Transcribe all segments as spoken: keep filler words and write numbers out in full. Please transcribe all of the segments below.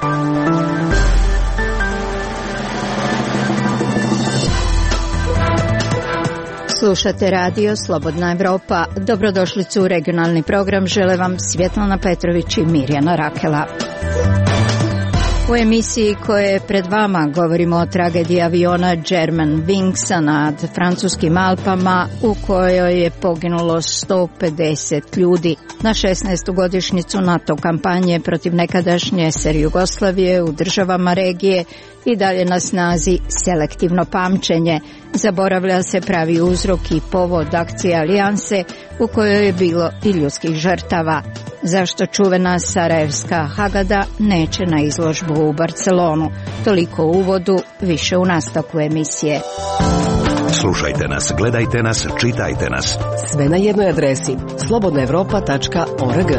Slušate radio Slobodna Evropa. Dobrodošlicu u regionalni program. Žele vam Svjetlana Petrović i Mirjana Rakela. U emisiji koja je pred vama govorimo o tragediji aviona Germanwingsa nad francuskim Alpama u kojoj je poginulo sto pedeset ljudi. Na šesnaestu godišnjicu NATO kampanje protiv nekadašnje es er Jugoslavije u državama regije i dalje na snazi selektivno pamćenje. Zaboravlja se pravi uzrok i povod akcije Alijanse u kojoj je bilo i ljudskih žrtava. Zašto čuvena sarajevska Hagada neće na izložbu u Barcelonu? Toliko u uvodu, više u nastavku emisije. Slušajte nas, gledajte nas, čitajte nas. Sve na jednoj adresi slobodna evropa tačka org.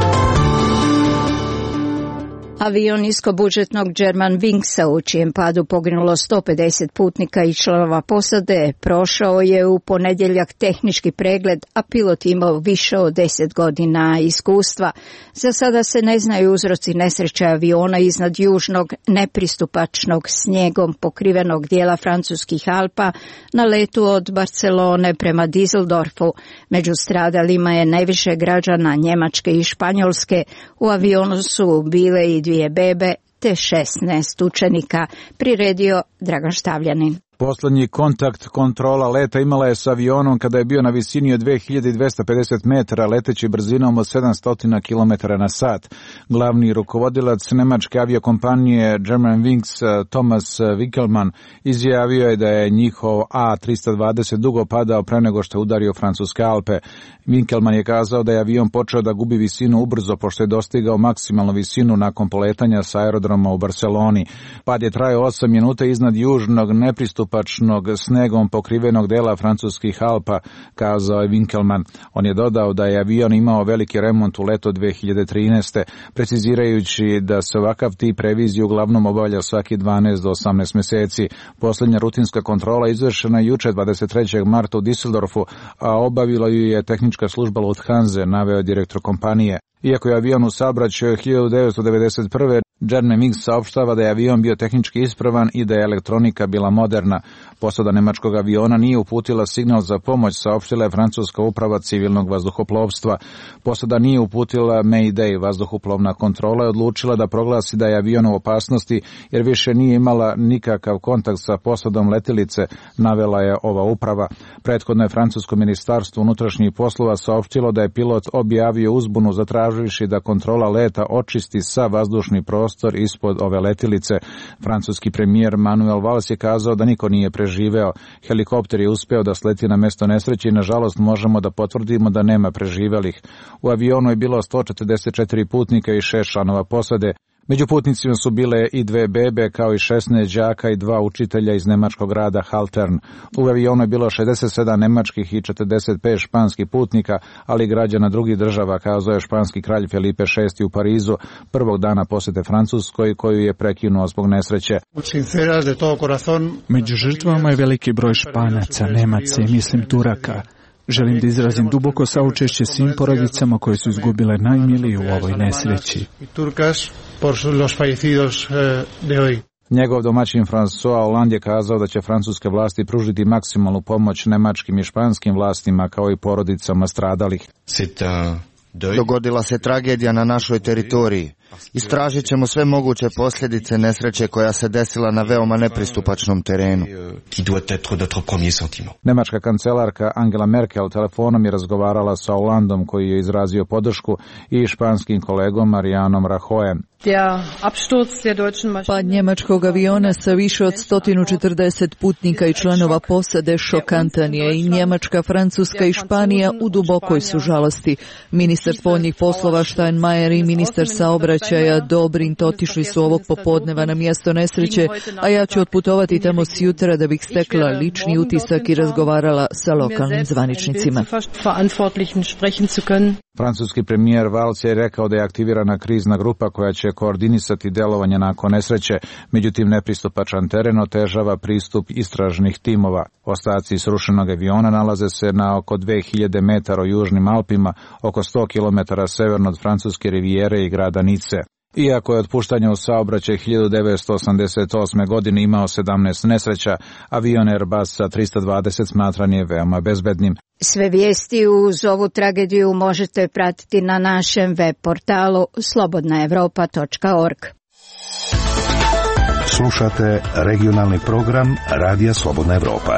Avion niskobudžetnog Germanwingsa u čijem padu poginulo sto pedeset putnika i članova posade prošao je u ponedjeljak tehnički pregled, a pilot imao više od deset godina iskustva. Za sada se ne znaju uzroci nesreće aviona iznad južnog nepristupačnog snijegom pokrivenog dijela francuskih Alpa na letu od Barcelone prema Düsseldorfu. Među stradalima je najviše građana Njemačke i Španjolske. U avionu su bile i dvije bebe te šesnaest učenika, priredio Dragan Štavljanin. Poslednji kontakt kontrola leta imala je s avionom kada je bio na visini od dve hiljade dvesta pedeset metara leteći brzinom od sedamsto kilometara na sat. Glavni rukovodilac nemačke aviokompanije Germanwings Thomas Winkelmann izjavio je da je njihov A tristo dvadeset dugo padao pre nego što je udario francuske Alpe. Winkelmann je kazao da je avion počeo da gubi visinu ubrzo pošto je dostigao maksimalnu visinu nakon poletanja sa aerodroma u Barceloni. Pad je trajao osam minuta iznad južnog nepristupačnog snegom pokrivenog dela francuskih Alpa, kazao je Winkelmann. On je dodao da je avion imao veliki remont u leto dve hiljade trinaeste, precizirajući da se ovakav tip revizije uglavnom obavlja svaki dvanaest do osamnaest meseci. Poslednja rutinska kontrola izvršena juče dvadeset trećeg marta u Düsseldorfu, a obavila ju je tehnička služba Lufthansa, naveo direktor kompanije. Iako je avion u saobraćaju hiljadu devetsto devedeset prve. Germanwings saopštava da je avion bio tehnički ispravan i da je elektronika bila moderna. Posada nemačkog aviona nije uputila signal za pomoć, saopštila je francuska uprava civilnog vazduhoplovstva. Posada nije uputila Mayday, vazduhoplovna kontrola je odlučila da proglasi da je avion u opasnosti jer više nije imala nikakav kontakt sa posadom letilice, navela je ova uprava. Prethodno je francusko ministarstvo unutrašnjih poslova saopštilo da je pilot objavio uzbunu zatraživši da kontrola leta očisti sa vazdušni prostor ispod ove letilice. Francuski premijer Manuel Valls je kazao da niko nije preživeo. Helikopter je uspeo da sleti na mesto nesreće i nažalost možemo da potvrdimo da nema preživelih. U avionu je bilo sto četrdeset četiri putnika i šest članova posade. Među putnicima su bile i dve bebe kao i šesnaest đaka i dva učitelja iz nemačkog grada Haltern. U avionu je bilo šezdeset sedam nemačkih i četrdeset pet španskih putnika, ali i građana drugih država, kazao je španski kralj Felipe šesti u Parizu prvog dana posete Francuskoj koju je prekinuo zbog nesreće. Među žrtvama je veliki broj Španaca, Nemaca i mislim Turaka. Želim da izrazim duboko saučešće svim porodicama koje su izgubile najmilije u ovoj nesreći. Njegov domaćin François Hollande je kazao da će francuske vlasti pružiti maksimalnu pomoć nemačkim i španskim vlastima kao i porodicama stradalih. Dogodila se tragedija na našoj teritoriji. Istražit ćemo sve moguće posljedice nesreće koja se desila na veoma nepristupačnom terenu. Nemačka kancelarka Angela Merkel telefonom je razgovarala sa Hollandom koji je izrazio podršku i španskim kolegom Marijanom Rajoyem. Pad njemačkog aviona sa više od sto četrdeset putnika i članova posade šokantan je i Njemačka, Francuska i Španija u dubokoj su žalosti. Ministar spoljnih poslova Steinmeier i ministar saobraćaja Dobrindt otišli su ovog popodneva na mjesto nesreće, a ja ću otputovati tamo sjutra da bih stekla lični utisak i razgovarala sa lokalnim zvaničnicima. Francuski premijer Valls je rekao da je aktivirana krizna grupa koja će koordinisati delovanje nakon nesreće, međutim nepristupačan teren otežava pristup istražnih timova. Ostaci srušenog aviona nalaze se na oko dve hiljade metara u južnim Alpima, oko sto kilometara severno od francuske rivijere i grada Nice. Iako je otpuštanje u saobraćaj hiljadu devetsto osamdeset osme. godine imao sedamnaest nesreća, avion Airbus tristo dvadeset smatran je veoma bezbednim. Sve vijesti uz ovu tragediju možete pratiti na našem web portalu slobodna evropa tačka org. Slušate regionalni program Radija Slobodna Evropa.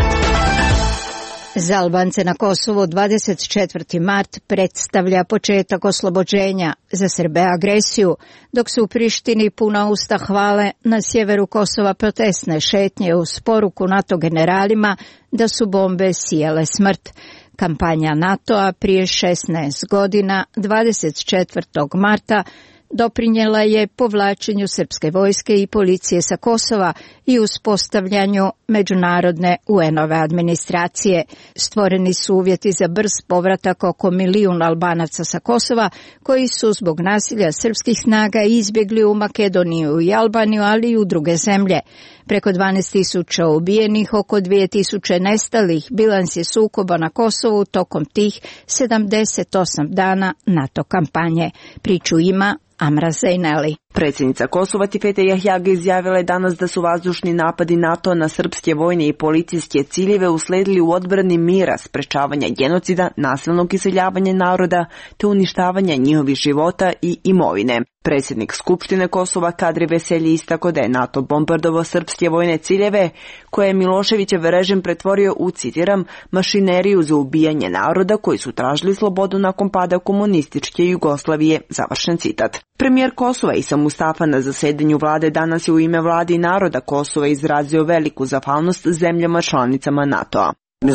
Za Albance na Kosovu dvadeset četvrti mart predstavlja početak oslobođenja, za Srbe agresiju, dok su u Prištini puna usta hvale, na sjeveru Kosova protestne šetnje uz poruku NATO generalima da su bombe sijale smrt. Kampanja NATO-a prije šesnaest godina, dvadeset četvrtog marta, doprinjela je povlačenju srpske vojske i policije sa Kosova i uspostavljanju međunarodne U N-ove administracije. Stvoreni su uvjeti za brz povratak oko milijun Albanaca sa Kosova, koji su zbog nasilja srpskih snaga izbjegli u Makedoniju i Albaniju, ali i u druge zemlje. Preko dvanaest tisuća ubijenih, oko dvije tisuće nestalih, bilans je sukoba na Kosovu tokom tih sedamdeset osam dana NATO kampanje. Priču ima Amra Zejneli. Predsjednica Kosova Tifete Jahjaga izjavila je danas da su vazdušni napadi NATO na srpske vojne i policijske ciljeve usledili u odbrani mira, sprečavanja genocida, nasilnog iseljavanja naroda te uništavanja njihovih života i imovine. Predsjednik Skupštine Kosova Kadri Veselji istako da je NATO bombardovao srpske vojne ciljeve koje je Miloševićev režim pretvorio u, citiram, mašineriju za ubijanje naroda koji su tražili slobodu nakon pada komunističke Jugoslavije, završen citat. Premijer Kosova Isa Mustafa na zasedanju vlade danas je u ime vlade i naroda Kosova izrazio veliku zahvalnost zemljama članicama NATO-a.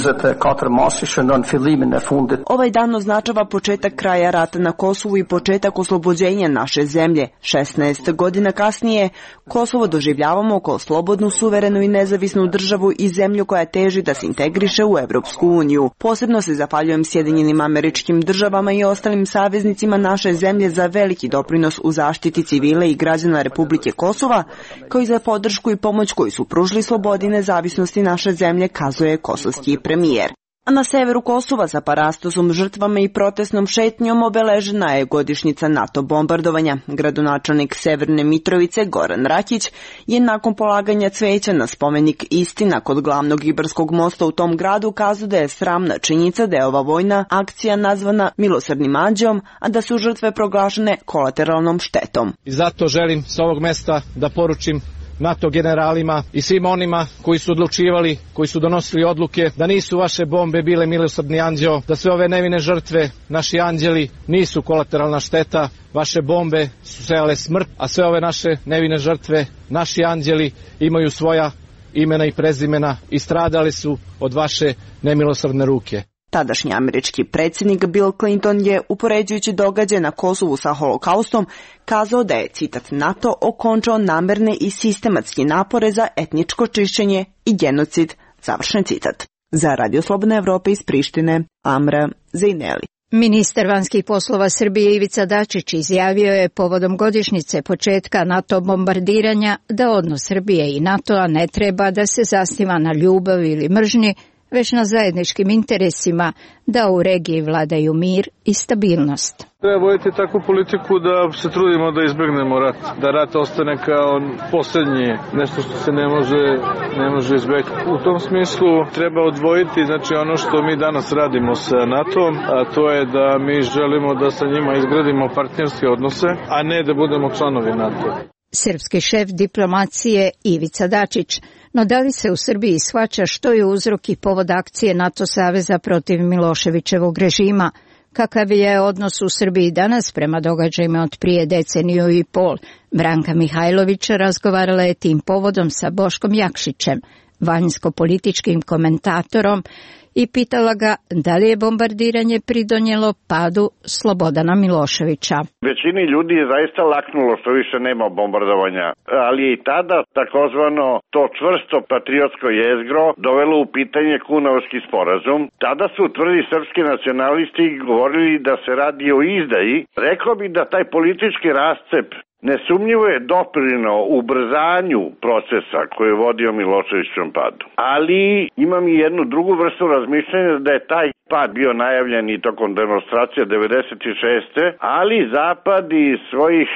Ovaj dan označava početak kraja rata na Kosovu i početak oslobođenja naše zemlje. šesnaest godina kasnije Kosovo doživljavamo kao slobodnu, suverenu i nezavisnu državu i zemlju koja teži da se integriše u Evropsku uniju. Posebno se zahvaljujem Sjedinjenim Američkim Državama i ostalim saveznicima naše zemlje za veliki doprinos u zaštiti civila i građana Republike Kosova, kao i za podršku i pomoć koju su pružili slobodi i nezavisnosti naše zemlje, kazuje kosovski premijer. A na severu Kosova sa parastosom, žrtvama i protestnom šetnjom obeležena je godišnjica NATO bombardovanja. Gradonačelnik Severne Mitrovice Goran Rakić je nakon polaganja cveća na spomenik Istina kod glavnog Ibarskog mosta u tom gradu kazao da je sramna činjenica da je ova vojna akcija nazvana milosrdnim anđeom, a da su žrtve proglašene kolateralnom štetom. I zato želim s ovog mesta da poručim NATO generalima i svim onima koji su odlučivali, koji su donosili odluke, da nisu vaše bombe bile milosrdni anđeo, da sve ove nevine žrtve, naši anđeli, nisu kolateralna šteta, vaše bombe su sejale smrt, a sve ove naše nevine žrtve, naši anđeli, imaju svoja imena i prezimena i stradali su od vaše nemilosrdne ruke. Tadašnji američki predsjednik Bill Clinton je, upoređujući događaje na Kosovu sa holokaustom, kazao da je, citat, NATO okončao namerne i sistematske napore za etničko čišćenje i genocid, završen citat. Za Radio Slobodna Evropa iz Prištine, Amra Zejneli. Ministar vanjskih poslova Srbije Ivica Dačić izjavio je povodom godišnjice početka NATO bombardiranja da odnos Srbije i NATO-a ne treba da se zasniva na ljubavi ili mržnji, već na zajedničkim interesima da u regiji vladaju mir i stabilnost. Treba voditi takvu politiku da se trudimo da izbjegnemo rat, da rat ostane kao posljednji, nešto što se ne može, ne može izbjegti. U tom smislu treba odvojiti, znači, ono što mi danas radimo sa NATO-om, a to je da mi želimo da sa njima izgradimo partnerske odnose, a ne da budemo članovi NATO. Srpski šef diplomacije Ivica Dačić. No da li se u Srbiji shvaća što je uzrok i povod akcije NATO saveza protiv Miloševićevog režima? Kakav je odnos u Srbiji danas prema događajima od prije deceniju i pol? Branka Mihajlović razgovarala je tim povodom sa Boškom Jakšićem, vanjsko-političkim komentatorom, i pitala ga da li je bombardiranje pridonijelo padu Slobodana Miloševića. Većini ljudi je zaista laknulo što više nema bombardovanja, ali je i tada takozvano to čvrsto patriotsko jezgro dovelo u pitanje Kunovski sporazum. Tada su tvrdi srpski nacionalisti govorili da se radi o izdaji. Rekao bi da taj politički rascep nesumnjivo je doprineo ubrzanju procesa koji je vodio Miloševićevom padu. Ali imam i jednu drugu vrstu razmišljanja da je taj pad bio najavljen i tokom demonstracija devedeset šeste. Ali Zapad iz svojih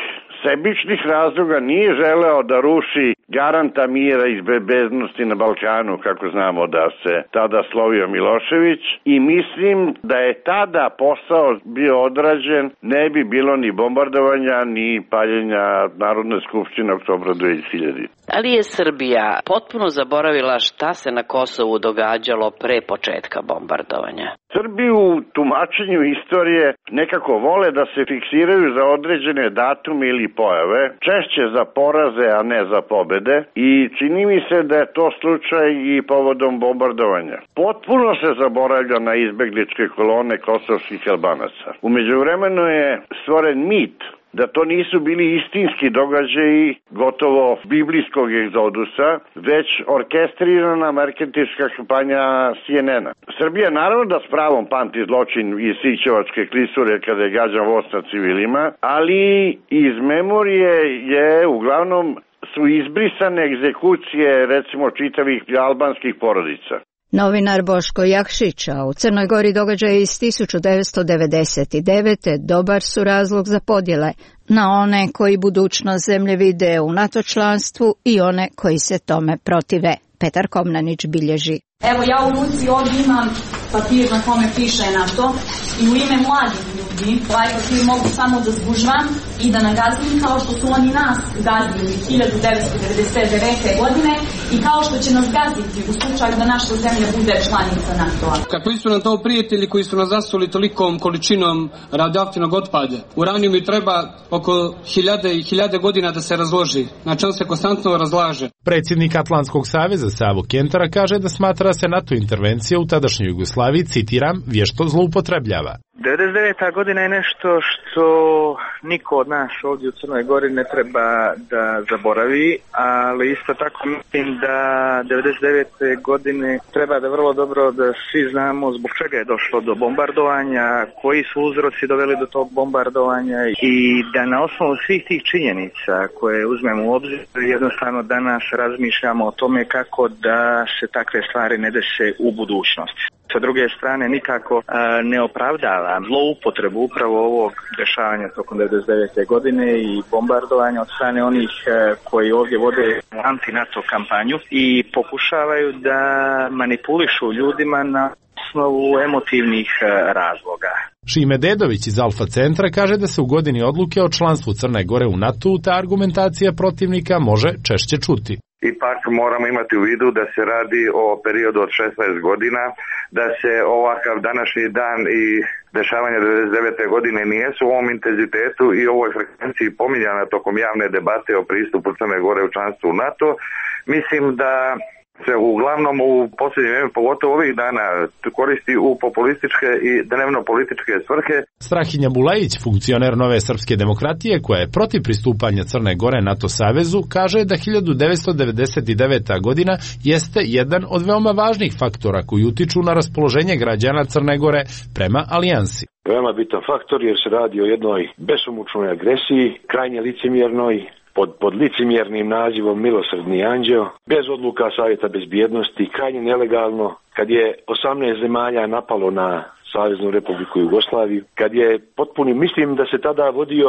sebičnih razloga nije želeo da ruši garanta mira i bezbednosti na Balkanu, kako znamo da se tada slovio Milošević, i mislim da je tada posao bio odrađen, ne bi bilo ni bombardovanja, ni paljenja Narodne skupštine oktobra dve hiljadite. Da li je Srbija potpuno zaboravila šta se na Kosovu događalo pre početka bombardovanja? Srbi u tumačenju istorije nekako vole da se fiksiraju za određene datume ili pojave, češće za poraze, a ne za pobede, i čini mi se da je to slučaj i povodom bombardovanja. Potpuno se zaboravlja na izbegličke kolone kosovskih Albanaca. U međuvremenu je stvoren mit da to nisu bili istinski događaji gotovo biblijskog egzodusa, već orkestrirana marketinška kampanja C N N-a. Srbija naravno da s pravom pamti zločin iz Sićevačke klisure kada je gađan voz na civilima, ali iz memorije je uglavnom su izbrisane egzekucije recimo čitavih albanskih porodica. Novinar Boško Jakšić, a u Crnoj Gori događaje iz tisuću devetsto devedeset devete. dobar su razlog za podjele na one koji budućnost zemlje vide u NATO članstvu i one koji se tome protive. Petar Komnenić bilježi. Evo ja u ruci ovdje imam papir na kome piše NATO i u ime mladih ljudi ovaj papir mogu samo da zgužvam i da nagazim kao što su oni nas gazili hiljadu devetsto devedeset devete. godine i kao što će nas gaziti u slučaju da naša zemlja bude članica NATO-a. Kakvi su nam to prijatelji koji su nas zasuli tolikom količinom radioaktivnog otpada? Uranijum mi treba oko hiljade i hiljade godina da se razloži, znači on se konstantno razlaže. Predsjednik Atlantskog saveza Savo Kentara kaže da smatra da se NATO intervencija u tadašnjoj Jugoslaviji, citiram, vješto zloupotrebljava. devedeset deveta. godina je nešto što niko od nas ovdje u Crnoj Gori ne treba da zaboravi, ali isto tako mislim da devedeset devete. godine treba da vrlo dobro da svi znamo zbog čega je došlo do bombardovanja, koji su uzroci doveli do tog bombardovanja i da na osnovu svih tih činjenica koje uzmemo u obzir jednostavno danas razmišljamo o tome kako da se takve stvari ne dese u budućnosti. Sa druge strane nikako a, ne opravdava zloupotrebu upravo ovog dešavanja tokom devedeset devete. godine i bombardovanja od strane onih a, koji ovdje vode anti-NATO kampanju i pokušavaju da manipulišu ljudima na osnovu emotivnih a, razloga. Šime Dedović iz Alfa centra kaže da se u godini odluke o članstvu Crne Gore u NATO ta argumentacija protivnika može češće čuti. Ipak moramo imati u vidu da se radi o periodu od šesnaest godina, da se ovakav današnji dan i dešavanja devedeset devete. godine nijesu u ovom intenzitetu i ovoj frekvenciji pominjana tokom javne debate o pristupu Crne Gore u članstvu u NATO. Mislim da se uglavnom u posljednje vrijeme, pogotovo ovih dana, koristi u populističke i dnevno političke svrhe. Strahinja Bulajić, funkcioner Nove srpske demokratije, koja je protiv pristupanja Crne Gore NATO savezu, kaže da hiljadu devetsto devedeset deveta. godina jeste jedan od veoma važnih faktora koji utiču na raspoloženje građana Crne Gore prema alijansi. Veoma bitan faktor jer se radi o jednoj besomučnoj agresiji, krajnje licemjernoj, pod, pod licemjernim nazivom Milosrdni anđeo, bez odluka Savjeta bezbjednosti, krajnje nelegalno, kad je osamnaest zemalja napalo na Saveznu Republiku Jugoslaviju, kad je potpuno, mislim da se tada vodio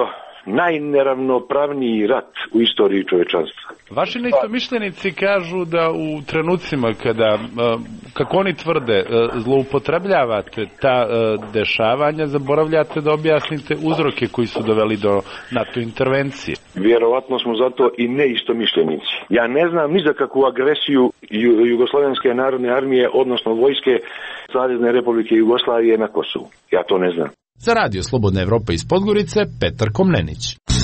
najneravnopravniji rat u istoriji čovečanstva. Vaši neistomišljenici kažu da u trenucima kada, kako oni tvrde, zloupotrebljavate ta dešavanja, zaboravljate da objasnite uzroke koji su doveli do NATO intervencije. Vjerovatno smo zato i neistomišljenici. Ja ne znam ni za kakvu agresiju Jugoslovenske narodne armije, odnosno vojske Savezne Republike Jugoslavije na Kosovu. Ja to ne znam. Za radio Slobodna Evropa iz Podgorice, Petar Komnenić.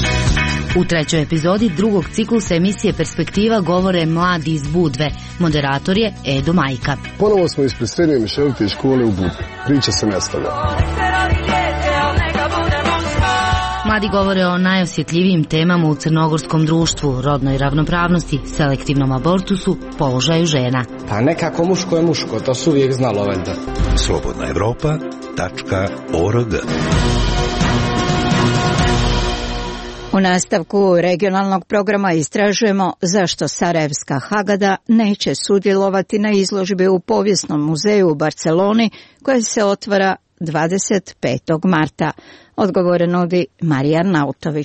U trećoj epizodi drugog ciklusa emisije Perspektiva govore mladi iz Budve. Moderator je Edo Majka. Ponovo smo ispred srednje Mišelite škole u Budvi. Priča se nastavlja. Mladi govore o najosjetljivijim temama u crnogorskom društvu, rodnoj ravnopravnosti, selektivnom abortusu, položaju žena. Pa nekako muško je muško, to su uvijek znalo valjda. Slobodna Evropa tačka org. U nastavku regionalnog programa istražujemo zašto Sarajevska Hagada neće sudjelovati na izložbi u Povijesnom muzeju u Barceloni koja se otvara dvadeset petog marta. Odgovore nudi Marija Arnautović.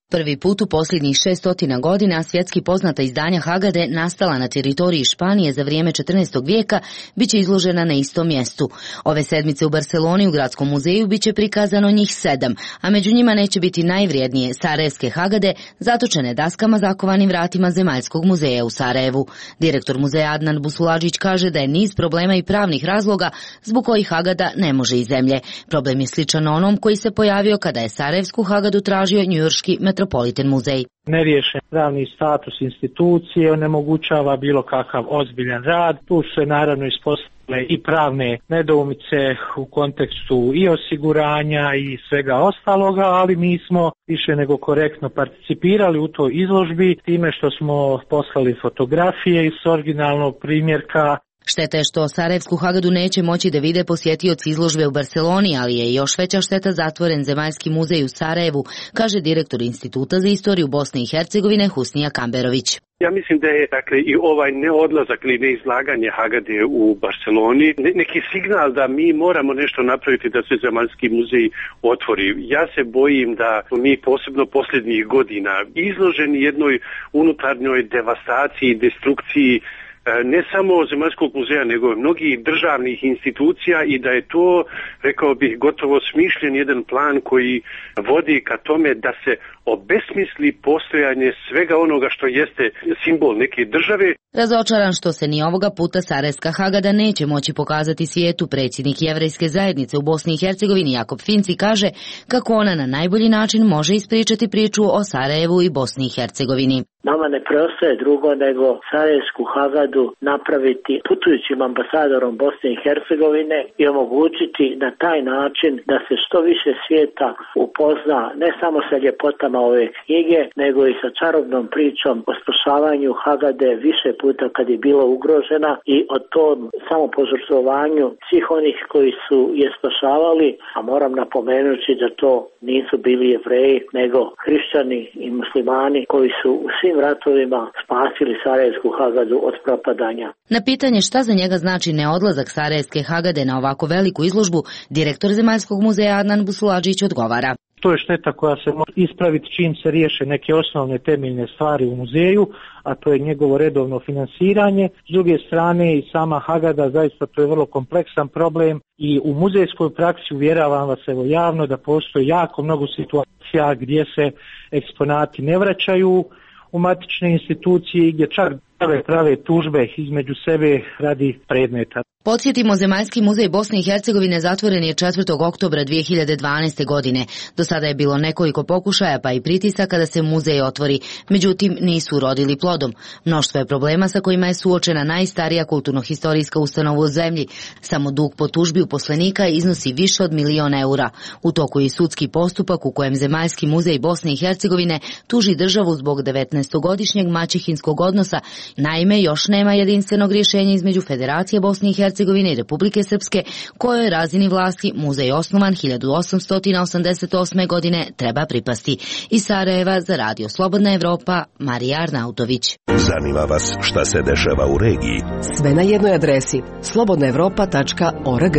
Prvi put u posljednjih šestotina godina svjetski poznata izdanja Hagade nastala na teritoriji Španije za vrijeme četrnaestog vijeka biće izložena na istom mjestu. Ove sedmice u Barceloni u Gradskom muzeju biće prikazano njih sedam, a među njima neće biti najvrijednije sarajevske Hagade zatočene daskama zakovanim vratima Zemaljskog muzeja u Sarajevu. Direktor muzeja Adnan Busuladžić kaže da je niz problema i pravnih razloga zbog kojih Hagada ne može iz zemlje. Problem je sličan onom koji se pojavio kada je sarajevsku Hagadu tražio njujorški Metropolitan muzej. Neriješen pravni status institucije onemogućava bilo kakav ozbiljan rad. Tu se naravno ispostavile i pravne nedoumice u kontekstu i osiguranja i svega ostaloga, ali mi smo više nego korektno participirali u toj izložbi time što smo poslali fotografije iz originalnog primjerka. Šteta je što sarajevsku Hagadu neće moći da vide posjetioci izložbe u Barceloni, ali je još veća šteta zatvoren Zemaljski muzej u Sarajevu, kaže direktor Instituta za istoriju Bosne i Hercegovine Husnija Kamberović. Ja mislim da je dakle i ovaj neodlazak ili neizlaganje Hagade u Barceloni neki signal da mi moramo nešto napraviti da se Zemaljski muzej otvori. Ja se bojim da mi posebno posljednjih godina izloženi jednoj unutarnjoj devastaciji, destrukciji ne samo Zemaljskog muzeja, nego mnogih državnih institucija i da je to, rekao bih, gotovo smišljen jedan plan koji vodi ka tome da se obesmisli postojanje svega onoga što jeste simbol neke države. Razočaran što se ni ovoga puta sarajevska Hagada neće moći pokazati svijetu, predsjednik jevrejske zajednice u Bosni i Hercegovini Jakob Finci kaže kako ona na najbolji način može ispričati priču o Sarajevu i Bosni i Hercegovini. Nama ne preostaje drugo nego sarajevsku Hagadu napraviti putujućim ambasadorom Bosne i Hercegovine i omogućiti na taj način da se što više svijeta upozna ne samo sa ljepotama ove knjige, nego i sa čarobnom pričom o spašavanju Hagade više puta kad je bila ugrožena i o tom samopožrtvovanju svih onih koji su je spašavali, a moram napomenuti da to nisu bili Jevreji, nego hrišćani i muslimani koji su u svim ratovima spasili sarajevsku Hagadu od propadanja. Na pitanje šta za njega znači neodlazak sarajevske Hagade na ovako veliku izložbu, direktor Zemaljskog muzeja Adnan Busuladžić odgovara. To je šteta koja se može ispraviti čim se riješe neke osnovne temeljne stvari u muzeju, a to je njegovo redovno finansiranje. S druge strane i sama Hagada, zaista to je vrlo kompleksan problem i u muzejskoj praksi uvjeravam vas evo javno da postoji jako mnogo situacija gdje se eksponati ne vraćaju u matične institucije, gdje čak prave, prave tužbe između sebe radi predmeta. Podsjetimo, Zemaljski muzej Bosne i Hercegovine zatvoren je četvrtog oktobra dvije hiljade dvanaeste. godine. Do sada je bilo nekoliko pokušaja pa i pritisaka da se muzej otvori, međutim nisu urodili plodom. Mnoštvo je problema sa kojima je suočena najstarija kulturno-historijska ustanova u zemlji. Samo dug po tužbi uposlenika iznosi više od milion eura. U toku je i sudski postupak u kojem Zemaljski muzej Bosne i Hercegovine tuži državu zbog devetnaestogodišnjeg maćehinskog odnosa. Naime, još nema jedinstvenog rješenja između Federacije Bosne i Hercegovine i Republike Srpske, kojoj razini vlasti muzej osnovan hiljadu osamsto osamdeset osme. godine treba pripasti. Iz Sarajeva za Radio Slobodna Evropa, Marija Arnautović. Zanima vas šta se dešava u regiji? Sve na jednoj adresi slobodna evropa tačka org.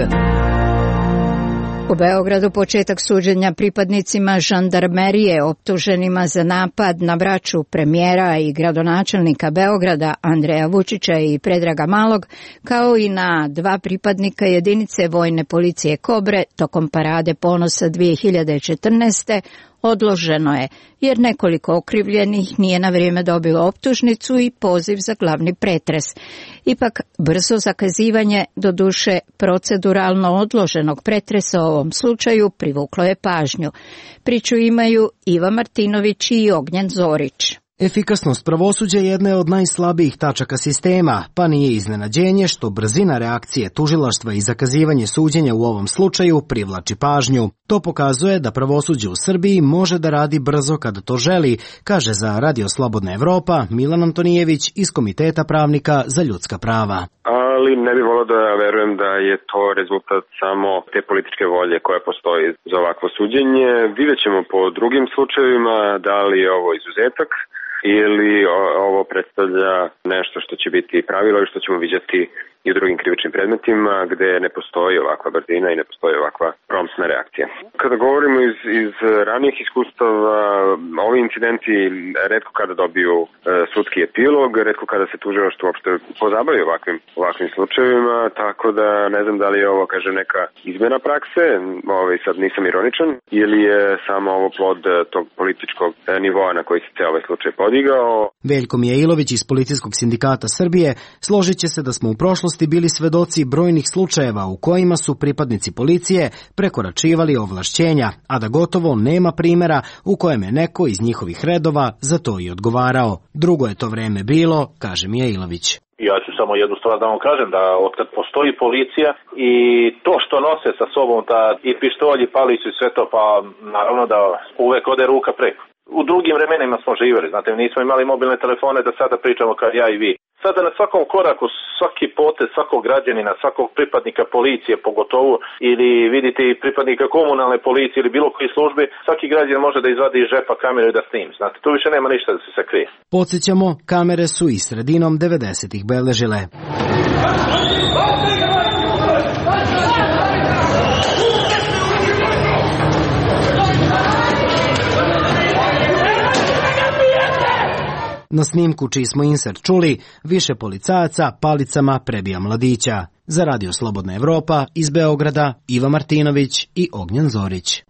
U Beogradu početak suđenja pripadnicima žandarmerije optuženima za napad na braću premijera i gradonačelnika Beograda Andreja Vučića i Predraga Malog, kao i na dva pripadnika jedinice vojne policije Kobre tokom parade ponosa dvije hiljade četrnaeste. odloženo je, jer nekoliko okrivljenih nije na vrijeme dobilo optužnicu i poziv za glavni pretres. Ipak, brzo zakazivanje, doduše proceduralno odloženog pretresa u ovom slučaju, privuklo je pažnju. Priču imaju Iva Martinović i Ognjen Zorić. Efikasnost pravosuđa je jedna od najslabijih tačaka sistema, pa nije iznenađenje što brzina reakcije tužilaštva i zakazivanje suđenja u ovom slučaju privlači pažnju. To pokazuje da pravosuđe u Srbiji može da radi brzo kada to želi, kaže za Radio Slobodna Evropa Milan Antonijević iz Komiteta pravnika za ljudska prava. Ali ne bih volio da verujem da je to rezultat samo te političke volje koja postoji za ovakvo suđenje. Vidjet ćemo po drugim slučajevima da li je ovo izuzetak ili ovo predstavlja nešto što će biti pravilo i što ćemo vidjeti i u drugim krivičnim predmetima gde ne postoji ovakva brzina i ne postoji ovakva promptna reakcija. Kada govorimo iz, iz ranijih iskustava, ovi incidenti retko kada dobiju e, sudski epilog, retko kada se tužilaštvo uopšte pozabavi ovakvim, ovakvim slučajevima, tako da ne znam da li je ovo, kaže, neka izmena prakse, ovaj, sad nisam ironičan, ili je samo ovo plod tog političkog nivoa na koji se ceo ovaj slučaj podigao. Veljko Mijailović iz Policijskog sindikata Srbije složit će se da smo u prošlosti bili svedoci brojnih slučajeva u kojima su pripadnici policije prekoračivali ovlašćenja, a da gotovo nema primjera u kojem je neko iz njihovih redova za to i odgovarao. Drugo je to vreme bilo, kaže Mijailović. Ja ću samo jednu stvar da vam kažem, da otkad postoji policija i to što nose sa sobom ta i pištolj i palicu i sve to, pa naravno da uvek ode ruka preko. U drugim vremenima smo živjeli, znate, nismo imali mobilne telefone da sada pričamo kao ja i vi. Sada na svakom koraku, svaki potez, svakog građanina, svakog pripadnika policije pogotovo, ili vidite i pripadnika komunalne policije ili bilo koji službi, svaki građanin može da izvadi iz žepa kameru i da snimi. Znate, tu više nema ništa da se sakrije. Podsjećamo, kamere su i sredinom devedesetih beležile. Na snimku čiji smo insert čuli, više policajaca palicama prebija mladića. Za Radio Slobodna Evropa iz Beograda Iva Martinović i Ognjen Zorić.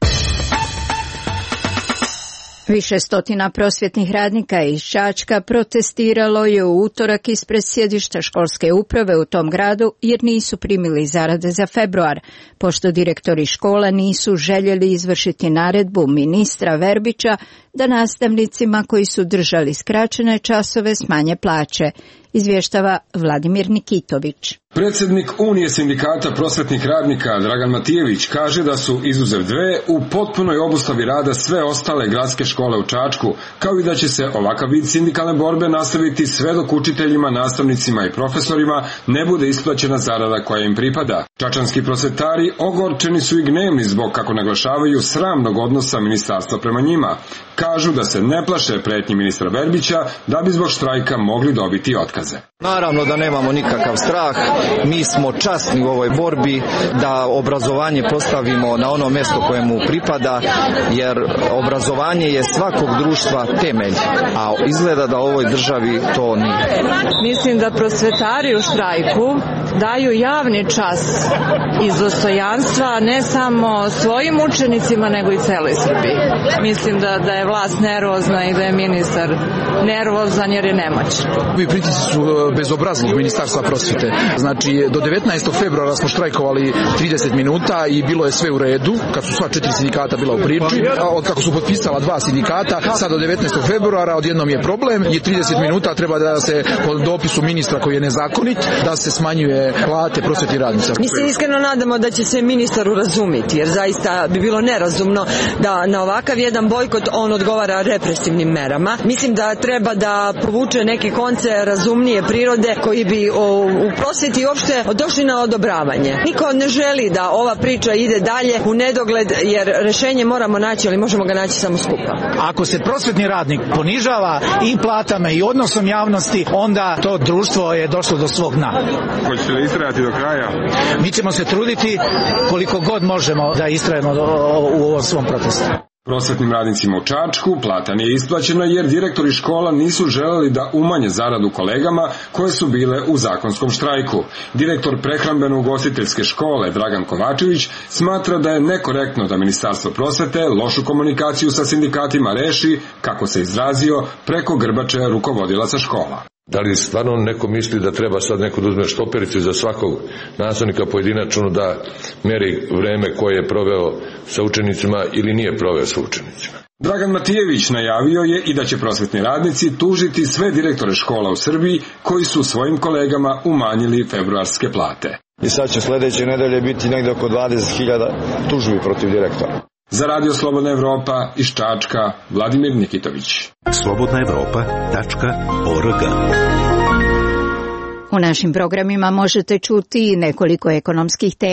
Više stotina prosvjetnih radnika iz Čačka protestiralo je u utorak ispred sjedišta školske uprave u tom gradu jer nisu primili zarade za februar, pošto direktori škola nisu željeli izvršiti naredbu ministra Verbića da nastavnicima koji su držali skraćene časove smanje plaće, izvještava Vladimir Nikitović. Predsjednik Unije sindikata prosvetnih radnika Dragan Matijević kaže da su izuzev dve u potpunoj obustavi rada sve ostale gradske škole u Čačku, kao i da će se ovakav vid sindikalne borbe nastaviti sve dok učiteljima, nastavnicima i profesorima ne bude isplaćena zarada koja im pripada. Čačanski prosvetari ogorčeni su i gnevni zbog, kako naglašavaju, sramnog odnosa ministarstva prema njima. Kažu da se ne plaše pretnji ministra Verbića da bi zbog štrajka mogli dobiti otkaze. Naravno da nemamo nikakav strah, mi smo časni u ovoj borbi da obrazovanje postavimo na ono mjesto koje mu pripada, jer obrazovanje je svakog društva temelj, a izgleda da u ovoj državi to nije. Mislim da prosvetari u štrajku daju javni čas iz dostojanstva ne samo svojim učenicima nego i celoj Srbiji. Mislim da, da je vlast nervozna i da je ministar nervozan jer je nemoćan. Ovi pritisci su bezobrazlog ministarstva prosvjete. Znači, do devetnaestog februara smo štrajkovali trideset minuta i bilo je sve u redu, kad su sva četiri sindikata bila u priči. Od kako su potpisala dva sindikata, sad do devetnaestog februara odjednom je problem, je trideset minuta, treba da se po dopisu ministra koji je nezakonit, da se smanjuje plate prosvjetnih radnica. Mi se iskreno nadamo da će se ministar urazumiti, jer zaista bi bilo nerazumno da na ovakav jedan bojkot on odgovara represivnim merama. Mislim da treba da povuče neke konce razumnije prirode koji bi o, u prosvjeti uopšte došli na odobravanje. Niko ne želi da ova priča ide dalje u nedogled, jer rešenje moramo naći, ali možemo ga naći samo skupa. Ako se prosvjetni radnik ponižava i platama i odnosom javnosti, onda to društvo je došlo do svog dna. Hoćete li istrajati do kraja? Mi ćemo se truditi koliko god možemo da istrajemo u ovom svom protestu. Prosvetnim radnicima u Čačku plata nije isplaćena jer direktori škola nisu želeli da umanje zaradu kolegama koje su bile u zakonskom štrajku. Direktor prehrambeno-ugostiteljske škole Dragan Kovačević smatra da je nekorektno da Ministarstvo prosvete lošu komunikaciju sa sindikatima reši, kako se izrazio, preko grbače rukovodilaca škola. Da li stvarno neko misli da treba sad neko da uzme štopericu za svakog nastavnika pojedinačno da meri vreme koje je proveo sa učenicima ili nije proveo sa učenicima? Dragan Matijević najavio je i da će prosvetni radnici tužiti sve direktore škola u Srbiji koji su svojim kolegama umanjili februarske plate. I sad će sledeće nedelje biti negde oko dvadeset hiljada tužbi protiv direktora. Za Radio Slobodna Evropa iz Čačka, Vladimir Nikitović. slobodna evropa tačka org. U našim programima možete čuti nekoliko ekonomskih tema.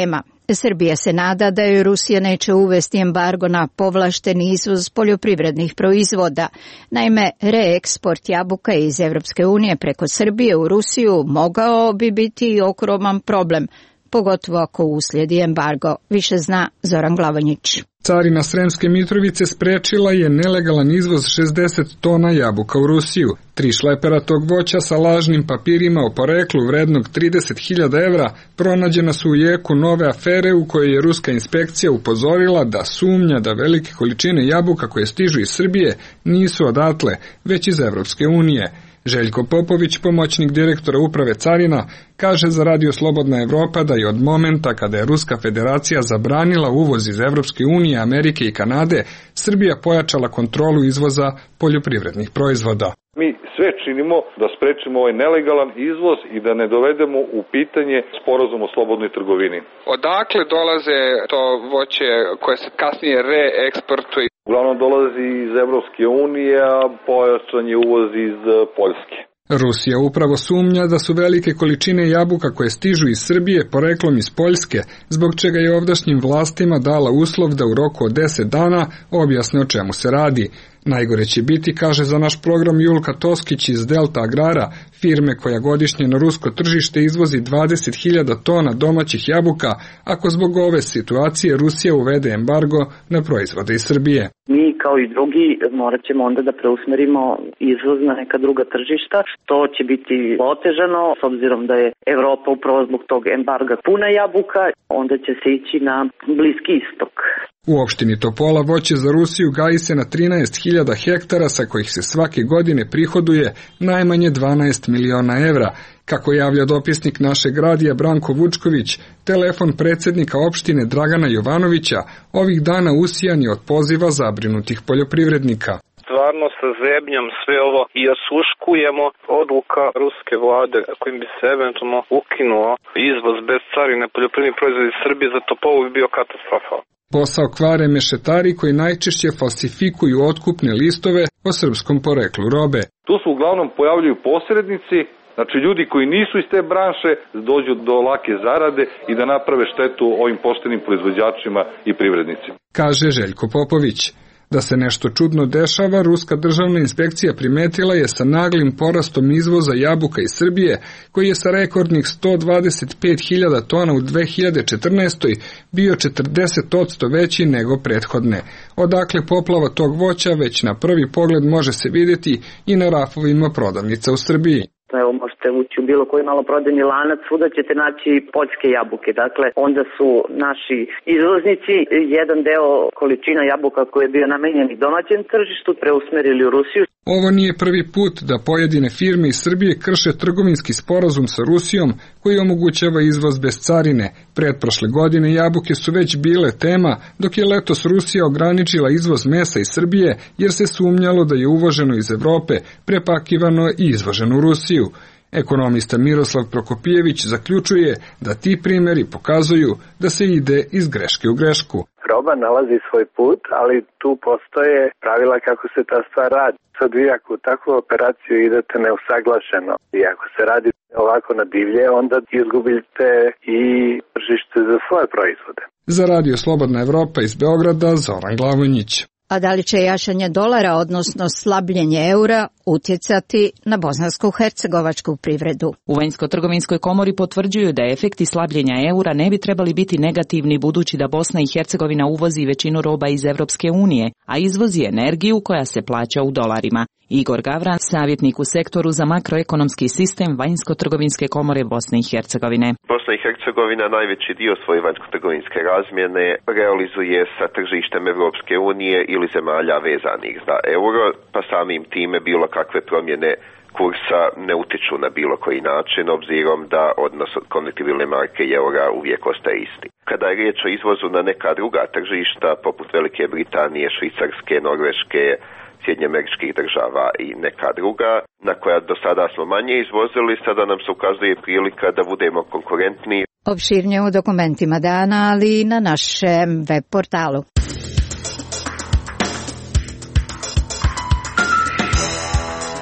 Srbija se nada da joj Rusija neće uvesti embargo na povlašteni izvoz poljoprivrednih proizvoda. Naime, reeksport jabuka iz Evropske unije preko Srbije u Rusiju mogao bi biti i ogroman problem, pogotovo ako uslijedi embargo. Više zna Zoran Glavonjić. Carina Sremske Mitrovice sprečila je nelegalan izvoz šezdeset tona jabuka u Rusiju. Tri šlepera tog voća sa lažnim papirima o poreklu vrednog trideset hiljada evra pronađena su u jeku nove afere u kojoj je ruska inspekcija upozorila da sumnja da velike količine jabuka koje stižu iz Srbije nisu odatle, već iz Evropske unije. Željko Popović, pomoćnik direktora uprave carina, kaže za Radio Slobodna Evropa da je od momenta kada je Ruska federacija zabranila uvoz iz Evropske unije, Amerike i Kanade, Srbija pojačala kontrolu izvoza poljoprivrednih proizvoda. Mi sve činimo da sprečimo ovaj nelegalan izvoz i da ne dovedemo u pitanje sporazum o slobodnoj trgovini. Odakle dolaze to voće koje se kasnije reeksportuje? Uglavnom dolazi iz Evropske unije, a pojačan je uvoz iz Poljske. Rusija upravo sumnja da su velike količine jabuka koje stižu iz Srbije poreklom iz Poljske, zbog čega je ovdašnjim vlastima dala uslov da u roku od deset dana objasne o čemu se radi. Najgore će biti, kaže za naš program Julka Toskić iz Delta Agrara, firme koja godišnje na rusko tržište izvozi dvadeset hiljada tona domaćih jabuka, ako zbog ove situacije Rusija uvede embargo na proizvode iz Srbije. Mi kao i drugi morat ćemo onda da preusmerimo izvoz na neka druga tržišta, što će biti otežano s obzirom da je Evropa upravo zbog tog embarga puna jabuka, onda će se ići na Bliski istok. U opštini Topola voće za Rusiju gaji se na trinaest hiljada hektara sa kojih se svake godine prihoduje najmanje dvanaest miliona evra. Kako javlja dopisnik našeg radija Branko Vučković, telefon predsjednika opštine Dragana Jovanovića ovih dana usijan je od poziva zabrinutih poljoprivrednika. Stvarno sa zebnjom sve ovo i osluškujemo odluka ruske vlade kojim bi se eventualno ukinuo izvoz bez carine poljoprivrednih proizvoda iz Srbije, za Topolu bi bio katastrofal. Posao kvare mešetari koji najčešće falsifikuju otkupne listove o srpskom poreklu robe. Tu se uglavnom pojavljuju posrednici, znači ljudi koji nisu iz te branše dođu do lake zarade i da naprave štetu ovim poštenim proizvođačima i privrednicima. Kaže Željko Popović. Da se nešto čudno dešava, Ruska državna inspekcija primetila je sa naglim porastom izvoza jabuka iz Srbije, koji je sa rekordnih sto dvadeset pet hiljada tona u dve hiljade četrnaestoj. bio četrdeset posto veći nego prethodne. Odakle poplava tog voća već na prvi pogled može se vidjeti i na rafovima prodavnica u Srbiji. Evo, možete ući u bilo koji maloprodajni lanac, svuda ćete naći poljske jabuke. Dakle, onda su naši izvoznici jedan deo količina jabuka koji je bio namenjen domaćem tržištu preusmerili u Rusiju. Ovo nije prvi put da pojedine firme iz Srbije krše trgovinski sporazum sa Rusijom koji omogućava izvoz bez carine. Pretprošle godine jabuke su već bile tema, dok je letos Rusija ograničila izvoz mesa iz Srbije jer se sumnjalo da je uvoženo iz Evrope, prepakivano i izvoženo u Rusiju. Ekonomista Miroslav Prokopijević zaključuje da ti primjeri pokazuju da se ide iz greške u grešku. Roba nalazi svoj put, ali tu postoje pravila kako se ta stvar radi. Sad vi ako u takvu operaciju idete neusaglašeno i ako se radi ovako na divlje, onda izgubite i tržište za svoje proizvode. Za Radio Slobodna Evropa iz Beograda, Zoran Glavonjić. A da li će jačanje dolara, odnosno slabljenje eura, utjecati na bosansko-hercegovačku privredu? U Vanjsko-trgovinskoj komori potvrđuju da efekti slabljenja eura ne bi trebali biti negativni budući da Bosna i Hercegovina uvozi većinu roba iz Evropske unije, a izvozi energiju koja se plaća u dolarima. Igor Gavran, savjetnik u sektoru za makroekonomski sistem Vanjsko-trgovinske komore Bosne i Hercegovine. Bosna i Hercegovina najveći dio svoje vanjsko-trgovinske razmjene realizuje sa tržištem Evropske unije ili zemalja vezanih za euro, pa samim time bilo kakve promjene kursa ne utiču na bilo koji način, obzirom da odnos od konvertibilne marke i eura uvijek ostaje isti. Kada je riječ o izvozu na neka druga tržišta, poput Velike Britanije, Švicarske, Norveške, Sjedinjenih Američkih Država i neka druga, na koja do sada smo manje izvozili, sada nam se ukazuje prilika da budemo konkurentni. Opširnije u dokumentima dana, ali i na našem web portalu.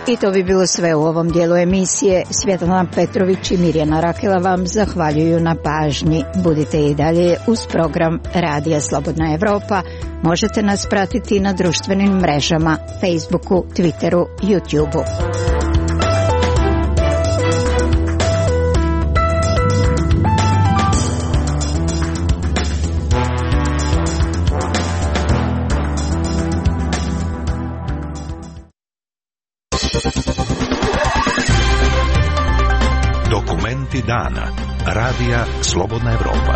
I to bi bilo sve u ovom dijelu emisije. Svjetlana Petrović i Mirjana Rakela vam zahvaljuju na pažnji. Budite i dalje uz program Radija Slobodna Evropa. Možete nas pratiti na društvenim mrežama, Facebooku, Twitteru, YouTubeu. Dokumenti dana. Radija Slobodna Evropa.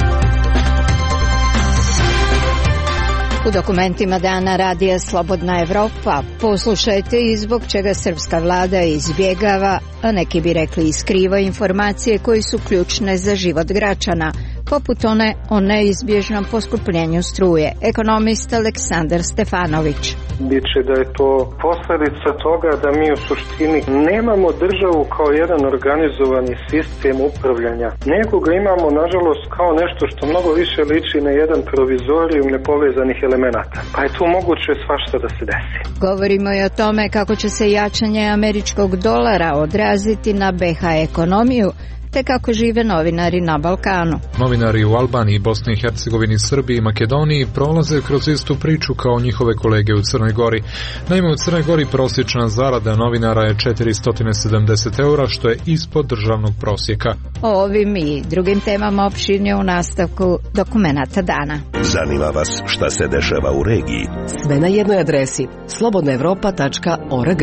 U dokumentima dana Radija Slobodna Evropa poslušajte i zbog čega srpska vlada izbjegava, a neki bi rekli i skriva informacije koji su ključne za život građana, poput one o neizbježnom poskupljenju struje. Ekonomist Aleksandar Stefanović. Biće da je to posljedica toga da mi u suštini nemamo državu kao jedan organizovani sistem upravljanja, nego ga imamo nažalost kao nešto što mnogo više liči na jedan provizorijum nepovezanih elemenata. Pa je tu moguće svašta da se desi. Govorimo i o tome kako će se jačanje američkog dolara odraziti na be ha ekonomiju, te kako žive novinari na Balkanu. Novinari u Albaniji, Bosni i Hercegovini, Srbiji i Makedoniji prolaze kroz istu priču kao njihove kolege u Crnoj Gori. Naime, u Crnoj Gori prosječna zarada novinara je četiristo sedamdeset eura, što je ispod državnog prosjeka. O ovim i drugim temama opširnije u nastavku dokumenata dana. Zanima vas šta se dešava u regiji? Sve na jednoj adresi slobodna evropa tačka org.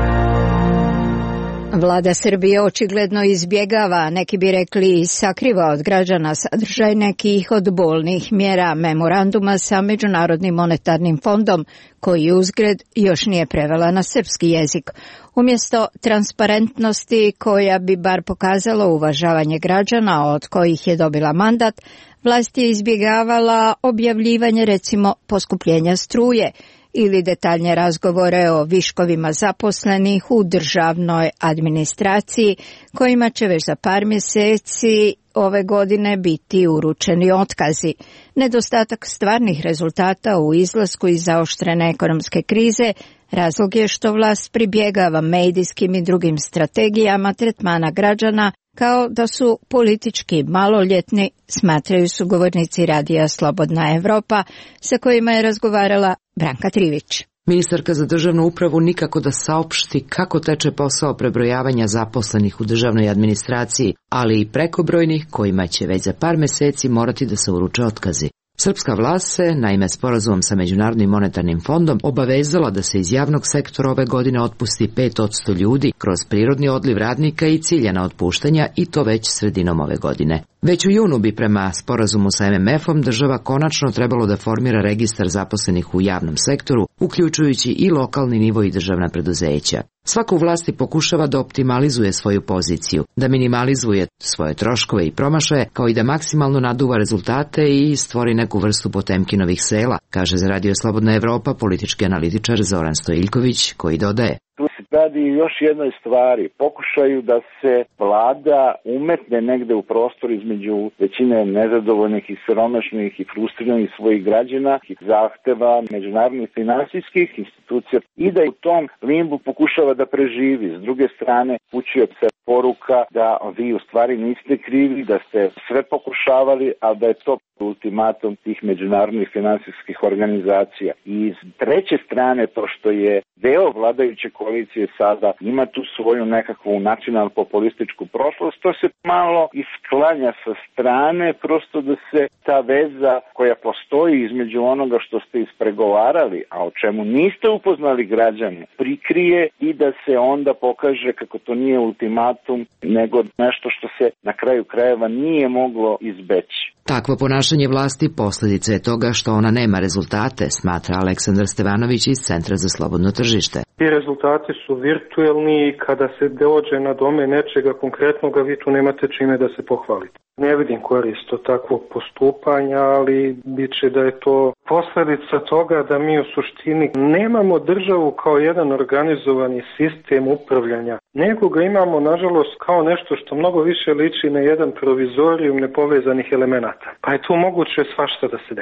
Vlada Srbije očigledno izbjegava, neki bi rekli i sakriva od građana sadržaj nekih od bolnih mjera memoranduma sa Međunarodnim monetarnim fondom, koji uzgred još nije prevela na srpski jezik. Umjesto transparentnosti koja bi bar pokazala uvažavanje građana od kojih je dobila mandat, vlast je izbjegavala objavljivanje recimo poskupljenja struje ili detaljne razgovore o viškovima zaposlenih u državnoj administraciji, kojima će već za par mjeseci ove godine biti uručeni otkazi. Nedostatak stvarnih rezultata u izlasku iz zaoštrene ekonomske krize razlog je što vlast pribjegava medijskim i drugim strategijama tretmana građana kao da su politički maloljetni, smatraju sugovornici Radija Slobodna Evropa, sa kojima je razgovarala Branka Trivić. Ministarka za državnu upravu nikako da saopšti kako teče posao prebrojavanja zaposlenih u državnoj administraciji, ali i prekobrojnih kojima će već za par mjeseci morati da se uruče otkazi. Srpska vlast se, naime sporazumom sa Međunarodnim monetarnim fondom, obavezala da se iz javnog sektora ove godine otpusti pet posto ljudi kroz prirodni odliv radnika i ciljana otpuštanja, i to već sredinom ove godine. Već u junu bi prema sporazumu sa em em efom država konačno trebalo da formira registar zaposlenih u javnom sektoru, uključujući i lokalni nivo i državna preduzeća. Svako u vlasti pokušava da optimalizuje svoju poziciju, da minimalizuje svoje troškove i promašaje, kao i da maksimalno naduva rezultate i stvori neku vrstu Potemkinovih sela, kaže za Radio Slobodna Evropa politički analitičar Zoran Stojiljković, koji dodaje: Tu se radi još jednoj stvari, pokušaju da se vlada umetne negde u prostor između većine nezadovoljnih i siromašnih i frustriranih svojih građana i zahteva međunarodnih finansijskih institucija i da u tom limbu pokušava da preživi. S druge strane, upućuje se poruka da vi u stvari niste krivi, da ste sve pokušavali, a da je to ultimatum tih međunarodnih finansijskih organizacija. I s treće strane, to što je deo vladajuće koalicije sada ima tu svoju nekakvu nacional-populističku prošlost, to se malo isklanja sa strane, prosto da se ta veza koja postoji između onoga što ste ispregovarali, a o čemu niste upoznali građane, prikrije i da se onda pokaže kako to nije ultimatum, nego nešto što se na kraju krajeva nije moglo izbeći. Takvo ponašanje vlasti posljedica je toga što ona nema rezultate, smatra Aleksandar Stevanović iz Centra za slobodno tržište. Ti rezultati su virtuelni i kada se dođe na dome nečega konkretnoga, vi tu nemate čime da se pohvalite. Ne vidim korist od takvog postupanja, ali bit će da je to posljedica toga da mi u suštini nemamo državu kao jedan organizovani sistem upravljanja, nego ga imamo nažalost kao nešto što mnogo više liči na jedan provizorijum nepovezanih elemenata. Pa je tu moguće svašta da se desi.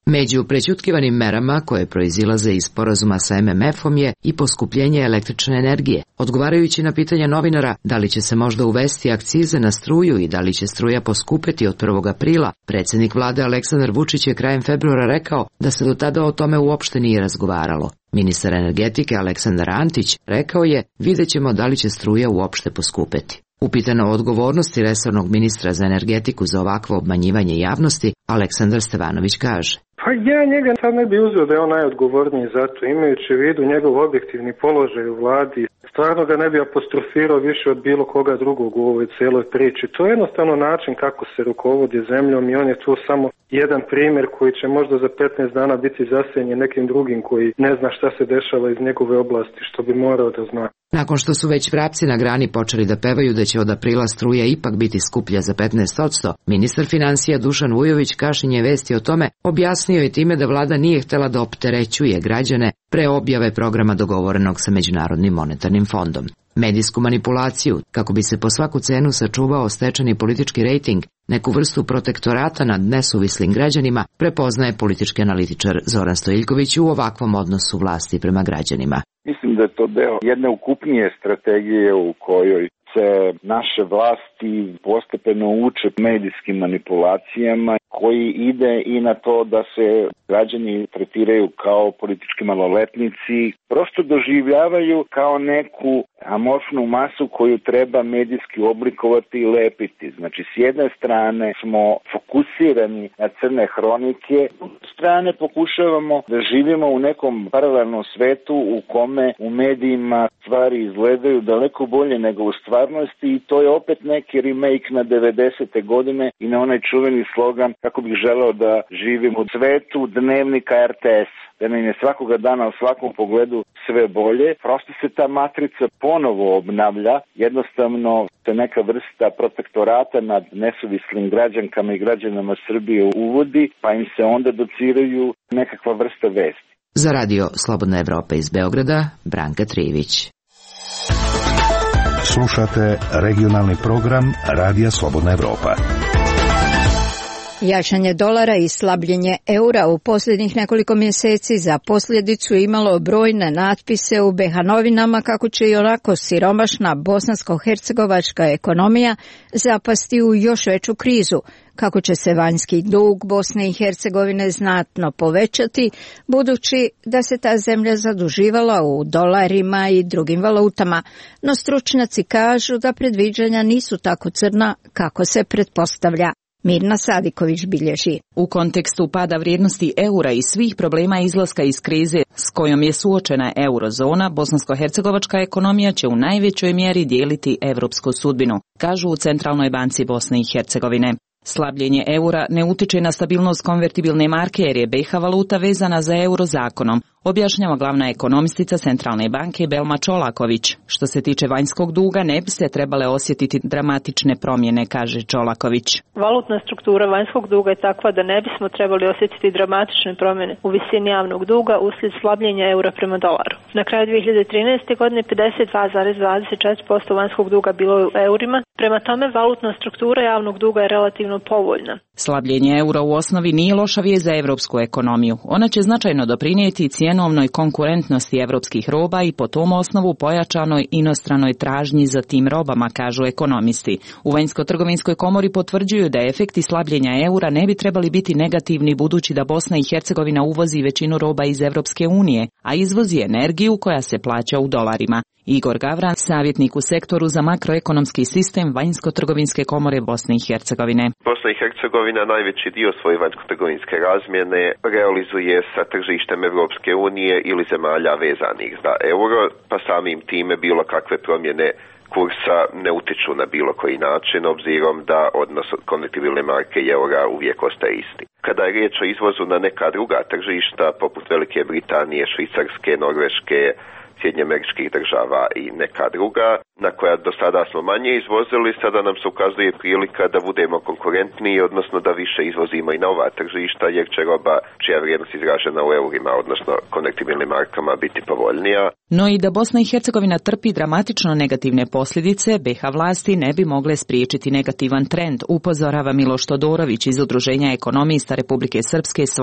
Među prećutkivanim merama koje proizilaze iz sporazuma sa em em efom je i poskupljenje električne energije. Odgovarajući na pitanje novinara da li će se možda uvesti akcize na struju i da li će struja poskupeti od prvog aprila, predsjednik vlade Aleksandar Vučić je krajem februara rekao da se do tada o tome uopšte nije razgovaralo. Ministar energetike Aleksandar Antić rekao je vidjet ćemo da li će struja uopšte poskupeti. Upitano o odgovornosti resornog ministra za energetiku za ovakvo obmanjivanje javnosti, Aleksandar Stevanović kaže: Pa ja njega sad ne bi uzeo da je on najodgovorniji za to, imajući u vidu njegov objektivni položaj u vladi. Stvarno ga ne bi apostrofirao više od bilo koga drugog u ovoj cijeloj priči. To je jednostavno način kako se rukovodi zemljom i on je tu samo jedan primjer koji će možda za petnaest dana biti zasenjen nekim drugim koji ne zna šta se dešava iz njegove oblasti, što bi morao da zna. Nakon što su već vrapci na grani počeli da pevaju da će od aprila struja ipak biti skuplja za petnaest posto, ministar financija Dušan Vujović kašinje vesti o tome objasnio je time da vlada nije htjela da opterećuje građane pre objave programa dogovorenog sa Međunarodnim monetarnim fondom. Medijsku manipulaciju, kako bi se po svaku cenu sačuvao stečeni politički rejting, neku vrstu protektorata nad nesuvislim građanima, prepoznaje politički analitičar Zoran Stojiljković u ovakvom odnosu vlasti prema građanima. Mislim da je to deo jedne ukupnije strategije u kojoj se naše vlasti postepeno uče medijskim manipulacijama, koji ide i na to da se građani tretiraju kao politički maloletnici, prosto doživljavaju kao neku amorfnu masu koju treba medijski oblikovati i lepiti. Znači, s jedne strane smo fokusirani na crne hronike, s druge strane pokušavamo da živimo u nekom paralelnom svetu u kome u medijima stvari izgledaju daleko bolje nego u stvarnosti i to je opet neki remake na devedesete godine i na onaj čuveni slogan kako bih želeo da živim u svetu dnevnika er te es, da nam je svakoga dana u svakom pogledu sve bolje. Prosto se ta matrica ponovo obnavlja, jednostavno se neka vrsta protektorata nad nesuvislim građankama i građanama Srbije uvodi, pa im se onda dociraju nekakva vrsta vesti. Za radio Slobodna Evropa iz Beograda, Branka Trijević. Slušate regionalni program Radija Slobodna Evropa. Jačanje dolara i slabljenje eura u posljednjih nekoliko mjeseci za posljedicu imalo brojne natpise u be ha novinama kako će i onako siromašna bosansko-hercegovačka ekonomija zapasti u još veću krizu, kako će se vanjski dug Bosne i Hercegovine znatno povećati, budući da se ta zemlja zaduživala u dolarima i drugim valutama, no stručnjaci kažu da predviđanja nisu tako crna kako se pretpostavlja. Mirna Sadiković bilježi. U kontekstu pada vrijednosti eura i svih problema izlaska iz krize s kojom je suočena eurozona, bosansko-hercegovačka ekonomija će u najvećoj mjeri dijeliti evropsku sudbinu, kažu u Centralnoj banci Bosne i Hercegovine. Slabljenje eura ne utiče na stabilnost konvertibilne marke jer je be ha valuta vezana za euro zakonom, objašnjava glavna ekonomistica Centralne banke Belma Čolaković. Što se tiče vanjskog duga, ne bi se trebale osjetiti dramatične promjene, kaže Čolaković. Valutna struktura vanjskog duga je takva da ne bismo trebali osjetiti dramatične promjene u visini javnog duga uslijed slabljenja eura prema dolaru. Na kraju dvije hiljade trinaeste. godine pedeset dva zarez dvadeset četiri posto vanjskog duga bilo je u eurima, prema tome valutna struktura javnog duga je relativno povoljna. Slabljenje eura u osnovi nije loša vijest za evropsku ekonomiju. Ona će značajno doprinijeti cjenovnoj konkurentnosti evropskih roba i po tom osnovu pojačanoj inostranoj tražnji za tim robama, kažu ekonomisti. U Vanjsko-trgovinskoj komori potvrđuju da efekti slabljenja eura ne bi trebali biti negativni budući da Bosna i Hercegovina uvozi većinu roba iz Evropske unije, a izvozi energiju koja se plaća u dolarima. Igor Gavran, savjetnik u sektoru za makroekonomski sistem Vanjsko-trgovinske komore Bosne i Hercegovine. Bosna i Hercegovina najveći dio svoje vanjsko-trgovinske razmjene realizuje sa tržištem Evropske unije ili zemalja vezanih za euro, pa samim time bilo kakve promjene kursa ne utiču na bilo koji način, obzirom da odnos konvertibilne marke i eura uvijek ostaje isti. Kada je riječ o izvozu na neka druga tržišta, poput Velike Britanije, Švicarske, Norveške, Sjedinjenih Američkih Država i neka druga, na koja do sada smo manje izvozili, sada nam se ukazuje prilika da budemo konkurentniji, odnosno da više izvozimo i na ova tržišta, jer će roba čija vrijednost izražena u eurima, odnosno konvertibilnim markama, biti povoljnija. No i da Bosna i Hercegovina trpi dramatično negativne posljedice, be ha vlasti ne bi mogle spriječiti negativan trend, upozorava Miloš Todorović iz Udruženja ekonomista Republike Srpske es ve o te.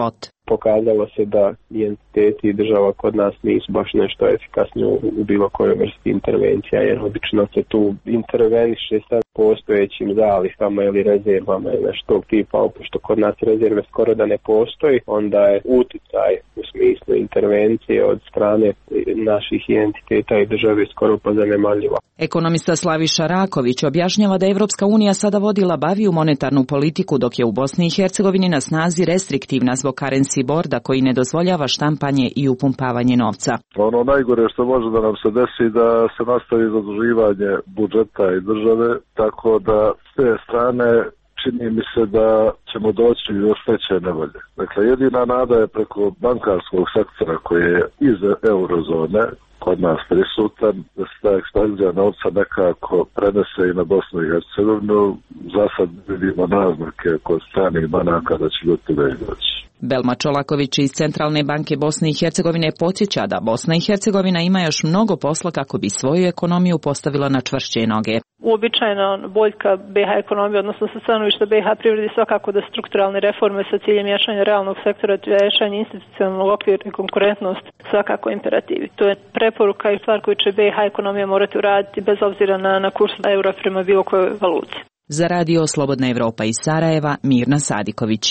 Pokazalo se da i entiteti i država kod nas nisu baš nešto efikasni u, u bilo kojoj vrsti intervencija, jer obično se tu interveniše sa postojećim zalihama ili rezervama ili nešto tog tipa, pošto kod nas rezerve skoro da ne postoji, onda je uticaj u smislu intervencije od strane naših entiteta i države skoro pa zanemarljiva. Ekonomista Slaviša Raković objašnjava da Evropska unija sada vodi labaviju monetarnu politiku, dok je u Bosni i Hercegovini na snazi restriktivna zbog currency boarda koji ne dozvoljava štampanje i upumpavanje novca. Ono najgore što može da nam se desi da se nastavi zaduživanje budžeta i države, tako da s te strane čini mi se da ćemo doći još veće nevolje. Dakle, jedina nada je preko bankarskog sektora koji je iz eurozone kod nas prisutan, da se ta ekspanzija novca nekako prenese i na Bosnu i Hercegovinu. Za sad vidimo naznake kod stranih banaka da će ljudi da doći. Belma Čolaković iz Centralne banke Bosne i Hercegovine podsjeća da Bosna i Hercegovina ima još mnogo posla kako bi svoju ekonomiju postavila na čvršće noge. Uobičajena boljka B iH ekonomije, odnosno sa stanovišta B iH privredi, svakako da strukturalne reforme sa ciljem jačanja realnog sektora, jačanja institucionalnog okvira i konkurentnost svakako imperativi. To je preporuka i stvar koju će B iH ekonomija morati uraditi bez obzira na, na kurs eura prema bilo kojoj valuci. Za radio Slobodna Evropa iz Sarajeva, Mirna Sadiković.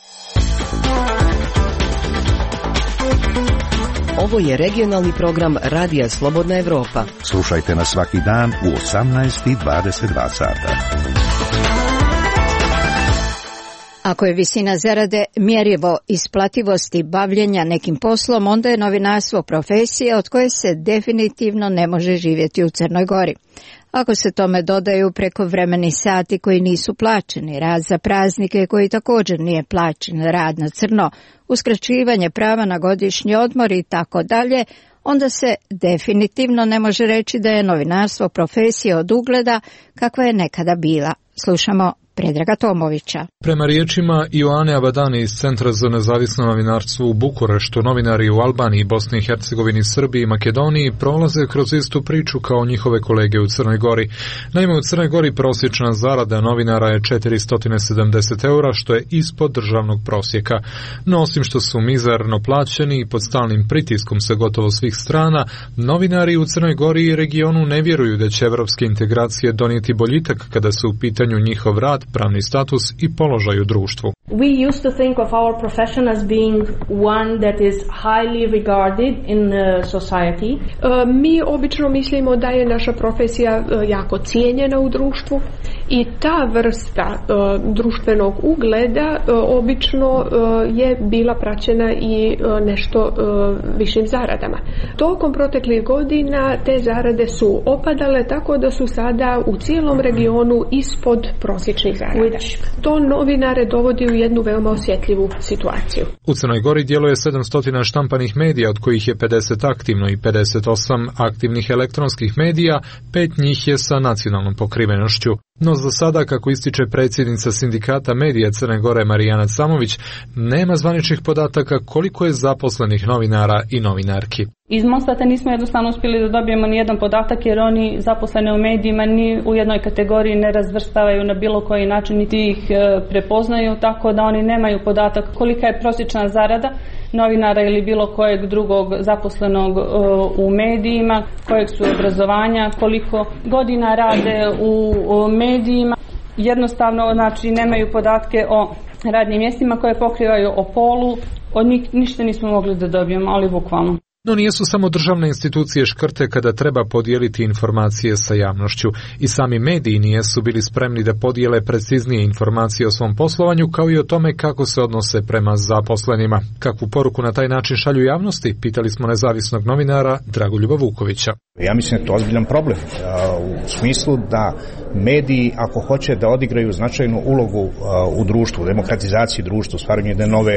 Ovo je regionalni program Radija Slobodna Evropa. Slušajte nas svaki dan u osamnaest i dvadeset dva sata. Ako je visina zarade mjerivo isplativosti bavljenja nekim poslom, onda je novinarstvo profesija od koje se definitivno ne može živjeti u Crnoj Gori. Ako se tome dodaju prekovremeni sati koji nisu plaćeni, rad za praznike koji također nije plaćen, rad na crno, uskraćivanje prava na godišnji odmor i tako dalje, onda se definitivno ne može reći da je novinarstvo profesija od ugleda kakva je nekada bila. Slušamo Predraga Tomovića. Prema riječima Ioane Abadani iz Centra za nezavisno novinarstvo u Bukureštu, novinari u Albaniji, Bosni i Hercegovini, Srbiji i Makedoniji prolaze kroz istu priču kao njihove kolege u Crnoj Gori. Naime, u Crnoj Gori prosječna zarada novinara je četiristo sedamdeset eura, što je ispod državnog prosjeka. No, osim što su mizerno plaćeni i pod stalnim pritiskom sa gotovo svih strana, novinari u Crnoj Gori i regionu ne vjeruju da će evropske integracije donijeti boljitak kada su u pitanju njihov rad, pravni status i položaj u društvu. We used to think of our profession as being one that is highly regarded in society. Uh, mi obično mislimo da je naša profesija uh, jako cijenjena u društvu i ta vrsta uh, društvenog ugleda uh, obično uh, je bila praćena i uh, nešto uh, višim zaradama. Tokom proteklih godina te zarade su opadale tako da su sada u cijelom regionu ispod prosječnih zarada. To novinare dovodi u jednu veoma osjetljivu situaciju. U Crnoj Gori djeluje sedamsto štampanih medija, od kojih je pedeset aktivno i pedeset osam aktivnih elektronskih medija, pet njih je sa nacionalnom pokrivenošću. No za sada, kako ističe predsjednica sindikata medija Crne Gore Marijana Camović, nema zvaničnih podataka koliko je zaposlenih novinara i novinarki. Iz Mostata nismo jednostavno uspjeli da dobijemo ni jedan podatak, jer oni zaposlene u medijima ni u jednoj kategoriji ne razvrstavaju na bilo koji način, niti ih prepoznaju, tako da oni nemaju podatak kolika je prosječna zarada novinara ili bilo kojeg drugog zaposlenog u medijima, kojeg su obrazovanja, koliko godina rade u medijima. Jednostavno, znači, nemaju podatke o radnim mjestima koje pokrivaju, o polu, od njih ništa nismo mogli da dobijemo, ali bukvalno. No nijesu samo državne institucije škrte kada treba podijeliti informacije sa javnošću. I sami mediji nijesu bili spremni da podijele preciznije informacije o svom poslovanju, kao i o tome kako se odnose prema zaposlenima. Kakvu poruku na taj način šalju javnosti, pitali smo nezavisnog novinara Dragoljuba Vukovića. Ja mislim da je to ozbiljan problem u smislu da mediji, ako hoće da odigraju značajnu ulogu u društvu, u demokratizaciji društva, u stvaranju jedne nove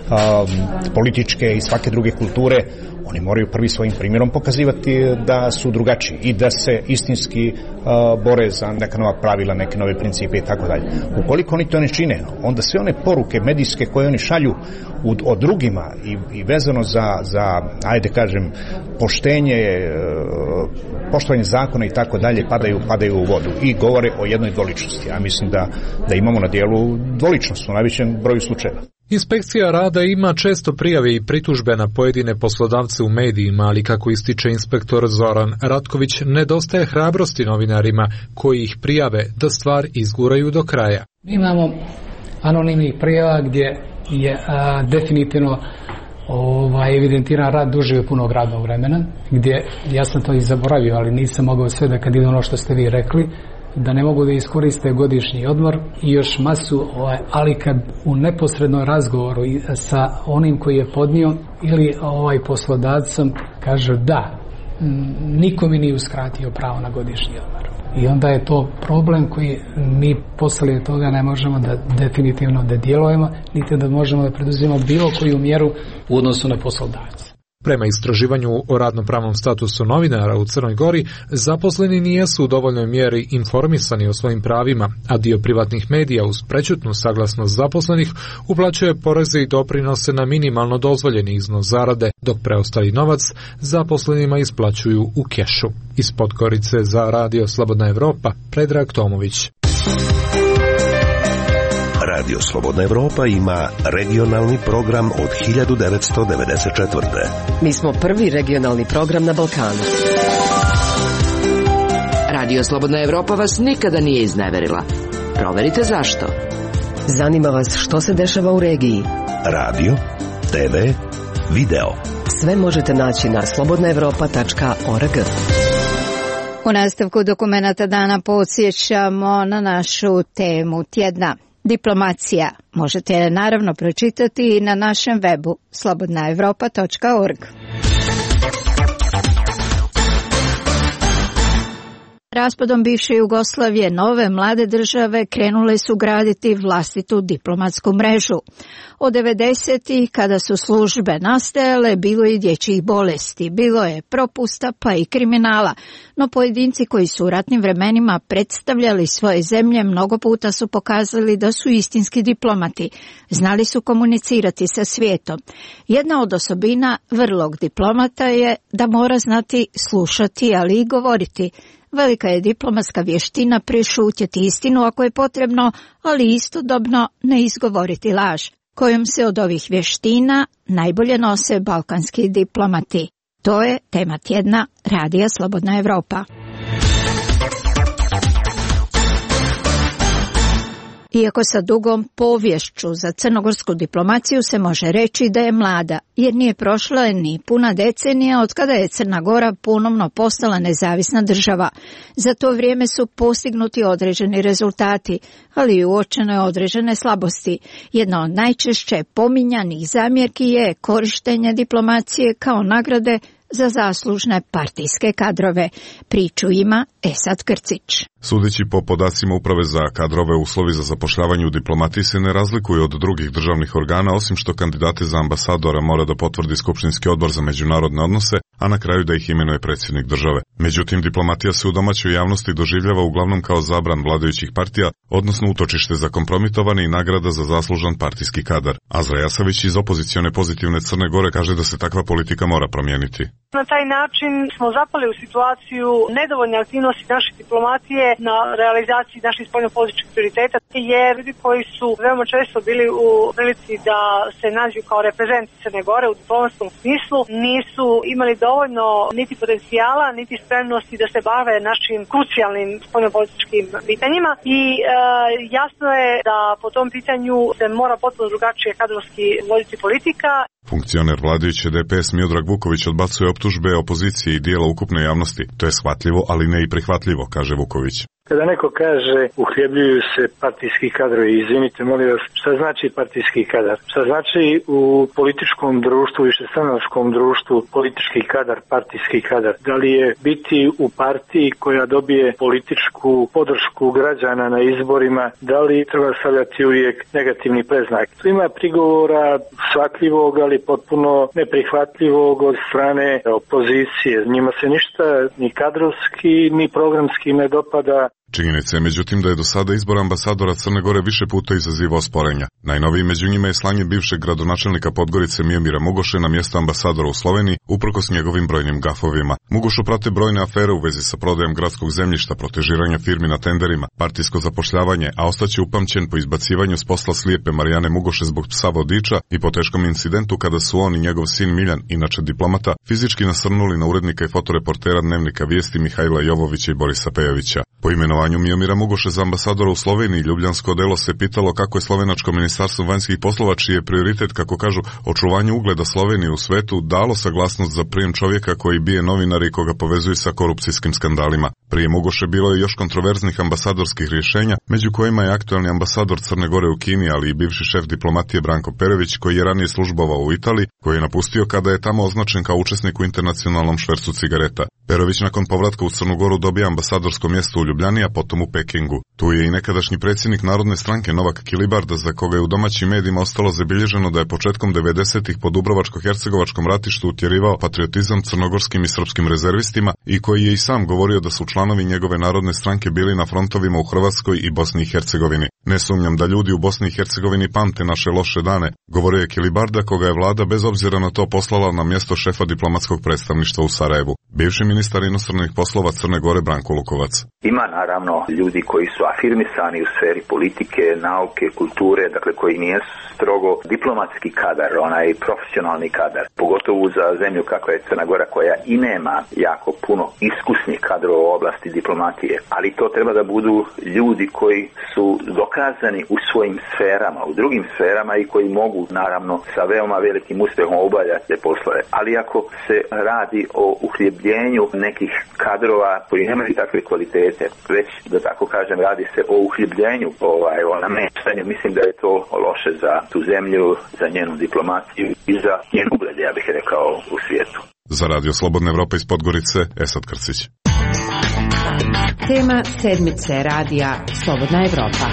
političke i svake druge kulture, oni moraju prvi svojim primjerom pokazivati da su drugačiji i da se istinski uh, bore za neka nova pravila, neke nove principe i tako dalje. Ukoliko oni to ne čine, onda sve one poruke medijske koje oni šalju u, o drugima i, i vezano za, za, ajde kažem, poštenje, uh, poštovanje zakona i tako dalje, padaju, padaju u vodu i govore o jednoj dvoličnosti. Ja mislim da, da imamo na dijelu dvoličnost u najvećem broju slučajeva. Inspekcija rada ima često prijave i pritužbe na pojedine poslodavce u medijima, ali kako ističe inspektor Zoran Ratković, nedostaje hrabrosti novinarima koji ih prijave da stvar izguraju do kraja. Mi imamo anonimnih prijava gdje je a, definitivno ovaj, evidentiran rad duži od punog radnog vremena, gdje ja sam to i zaboravio, ali nisam mogao sve da kad ide ono što ste vi rekli, da ne mogu da iskoriste godišnji odmor i još masu, ovaj, ali kad u neposrednom razgovoru sa onim koji je podnio ili ovaj poslodavcom kaže da, niko mi nije uskratio pravo na godišnji odmor. I onda je to problem koji mi poslije toga ne možemo da definitivno da djelujemo, niti da možemo da preduzimamo bilo koju mjeru u odnosu na poslodavce. Prema istraživanju o radnopravnom statusu novinara u Crnoj Gori, zaposleni nijesu u dovoljnoj mjeri informisani o svojim pravima, a dio privatnih medija uz prećutnu saglasnost zaposlenih uplaćuje poreze i doprinose na minimalno dozvoljeni iznos zarade, dok preostali novac zaposlenima isplaćuju u kešu. Iz Podgorice za Radio Slobodna Evropa, Predrag Tomović. Radio Slobodna Evropa ima regionalni program od hiljadu devetsto devedeset četvrte. Mi smo prvi regionalni program na Balkanu. Radio Slobodna Evropa vas nikada nije izneverila. Proverite zašto. Zanima vas što se dešava u regiji. Radio, te ve, video. Sve možete naći na slobodna evropa tačka org. U nastavku dokumenata dana podsjećamo na našu temu tjedna. Diplomacija. Možete je naravno pročitati i na našem webu slobodna evropa tačka org. Raspadom bivše Jugoslavije nove mlade države krenule su graditi vlastitu diplomatsku mrežu. Od devedesetih kada su službe nastajale, bilo je dječjih bolesti, bilo je propusta pa i kriminala, no pojedinci koji su u ratnim vremenima predstavljali svoje zemlje mnogo puta su pokazali da su istinski diplomati, znali su komunicirati sa svijetom. Jedna od osobina vrlog diplomata je da mora znati slušati, ali i govoriti. Velika je diplomatska vještina prešutjeti istinu ako je potrebno, ali istodobno ne izgovoriti laž, kojom se od ovih vještina najbolje nose balkanski diplomati. To je tema tjedna Radija Slobodna Evropa. Iako sa dugom poviješću za crnogorsku diplomaciju se može reći da je mlada, jer nije prošla ni puna decenija od kada je Crna Gora ponovno postala nezavisna država. Za to vrijeme su postignuti određeni rezultati, ali i uočene određene slabosti. Jedna od najčešće pominjanih zamjerki je korištenje diplomacije kao nagrade za zaslužne partijske kadrove. Priču ima Esad Krcić. Sudeći po podacima Uprave za kadrove, uslovi za zapošljavanje u diplomatiji se ne razlikuju od drugih državnih organa, osim što kandidate za ambasadora mora da potvrdi Skupštinski odbor za međunarodne odnose, a na kraju da ih imenuje predsjednik države. Međutim, diplomatija se u domaćoj javnosti doživljava uglavnom kao zabran vladajućih partija, odnosno utočište za kompromitovane i nagrada za zaslužan partijski kadar. Azra Jasavić iz opozicione Pozitivne Crne Gore kaže da se takva politika mora promijeniti. Na taj način smo zapali u situaciju nedovoljne aktivnosti naše diplomatije na realizaciji naših spoljnopolitičkih prioriteta, jer ljudi koji su veoma često bili u prilici da se nađu kao reprezenti Crne Gore u diplomatskom smislu, nisu imali dovoljno niti potencijala, niti spremnosti da se bave našim krucijalnim spoljnopolitičkim pitanjima i e, jasno je da po tom pitanju se mora potpuno drugačije kadrovski voditi politika. Funkcioner vladajuće D P S Miodrag Vuković odbacuje optužbe opozicije i dijela ukupne javnosti. To je shvatljivo, ali ne i prihvatljivo, kaže Vuković. Kada neko kaže uhljebljuju se partijski kadrovi, izvinite molim vas, šta znači partijski kadar? Šta znači u političkom društvu, višestranačkom društvu politički kadar, partijski kadar? Da li je biti u partiji koja dobije političku podršku građana na izborima, da li treba stavljati uvijek negativni preznak? Tu ima prigovora shvatljivog, ali potpuno neprihvatljivog od strane opozicije. Njima se ništa ni kadrovski, ni programski ne dopada. Činjenica je međutim da je do sada izbor ambasadora Crne Gore više puta izazivao sporenja. Najnoviji među njima je slanje bivšeg gradonačelnika Podgorice Miomira Mugoše na mjesto ambasadora u Sloveniji, uprkos njegovim brojnim gafovima. Mugošu prate brojne afere u vezi sa prodajom gradskog zemljišta, protežiranja firmi na tenderima, partijsko zapošljavanje, a ostaće upamćen po izbacivanju s posla slijepe Marijane Mugoše zbog psa vodiča i po teškom incidentu kada su on i njegov sin Miljan, inače diplomata, fizički nasrnuli na urednika i fotoreportera Dnevnika Vijesti Mihajla Jovovića i Borisa Pejovića. Po imenovanju Miomira Mugoše za ambasadora u Sloveniji, Ljubljansko delo se pitalo kako je slovenačko ministarstvo vanjskih poslova, čiji je prioritet, kako kažu, očuvanje ugleda Slovenije u svetu, dalo saglasnost za prijem čovjeka koji bije novinare i koga povezuju sa korupcijskim skandalima. Prije Mugoše bilo je još kontroverznih ambasadorskih rješenja, među kojima je aktualni ambasador Crne Gore u Kini, ali i bivši šef diplomatije Branko Perović, koji je ranije službovao u Italiji, koji je napustio kada je tamo označen kao učesnik u internacionalnom švercu cigareta. Perović nakon povratka u Crnu Goru dobija ambasadorsko mjesto u Ljubljani, a potom u Pekingu. Tu je i nekadašnji predsjednik Narodne stranke Novak Kilibarda, za koga je u domaćim medijima ostalo zabilježeno da je početkom devedesetih po Dubrovačko-hercegovačkom ratištu utjerivao patriotizam crnogorskim i srpskim rezervistima i koji je i sam govorio da su članovi njegove Narodne stranke bili na frontovima u Hrvatskoj i Bosni i Hercegovini. Ne sumnjam da ljudi u Bosni i Hercegovini pamte naše loše dane, govorio je Kilibarda, koga je vlada bez obzira na to poslala na mjesto šefa diplomatskog predstavništva u Sarajevu. Bivši ministar inostranih poslova Crne Gore Branko Lukovac. Ima naravno ljudi koji su afirmisani u sferi politike, nauke, kulture, dakle koji nije strogo diplomatski kadar, onaj profesionalni kadar, pogotovo za zemlju kakva je Crna Gora, koja i nema jako puno iskusnih kadrova u oblasti diplomatije, ali to treba da budu ljudi koji su dokazani u svojim sferama, u drugim sferama i koji mogu naravno sa veoma velikim uspjehom obavljati te poslove. Ali ako se radi o uhljebljenju nekih kadrova koji nemaju takve kvalitete, već da tako kažem radi se o uhljebljenju, ovaj, o namještanju, mislim da je to loše za tu zemlju, za njenu diplomaciju i za njen ugled, ja bih rekao, u svijetu. Za Radio Slobodna Evropa iz Podgorice, Esad Krcić. Tema sedmice radija Slobodna Evropa.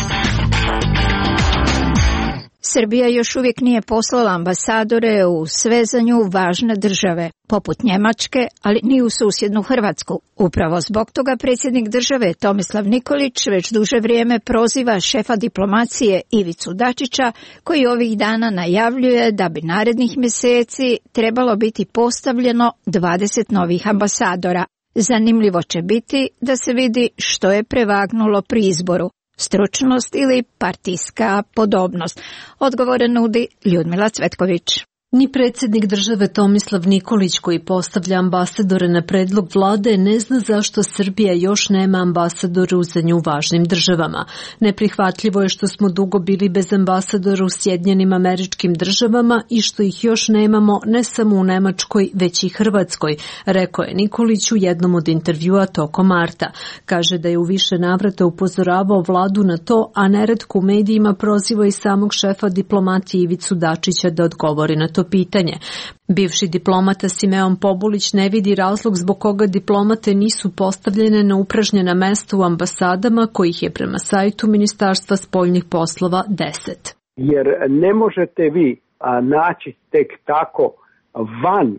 Srbija još uvijek nije poslala ambasadore u sve za nju važne države, poput Njemačke, ali ni u susjednu Hrvatsku. Upravo zbog toga predsjednik države Tomislav Nikolić već duže vrijeme proziva šefa diplomacije Ivicu Dačića, koji ovih dana najavljuje da bi narednih mjeseci trebalo biti postavljeno dvadeset novih ambasadora. Zanimljivo će biti da se vidi što je prevagnulo pri izboru. Stručnost ili partijska podobnost? Odgovore nudi Ljudmila Cvetković. Ni predsjednik države Tomislav Nikolić, koji postavlja ambasadore na predlog vlade, ne zna zašto Srbija još nema ambasadora u za nju važnim državama. Neprihvatljivo je što smo dugo bili bez ambasadora u Sjedinjenim Američkim Državama i što ih još nemamo ne samo u Nemačkoj, već i Hrvatskoj, rekao je Nikolić u jednom od intervjua tokom marta. Kaže da je u više navrata upozoravao vladu na to, a neretko u medijima proziva i samog šefa diplomatije Ivicu Dačića da odgovori na to pitanje. Bivši diplomata Simeon Pobulić ne vidi razlog zbog koga diplomate nisu postavljene na upražnjena mesta u ambasadama, kojih je prema sajtu Ministarstva spoljnih poslova deset. Jer ne možete vi a, naći tek tako van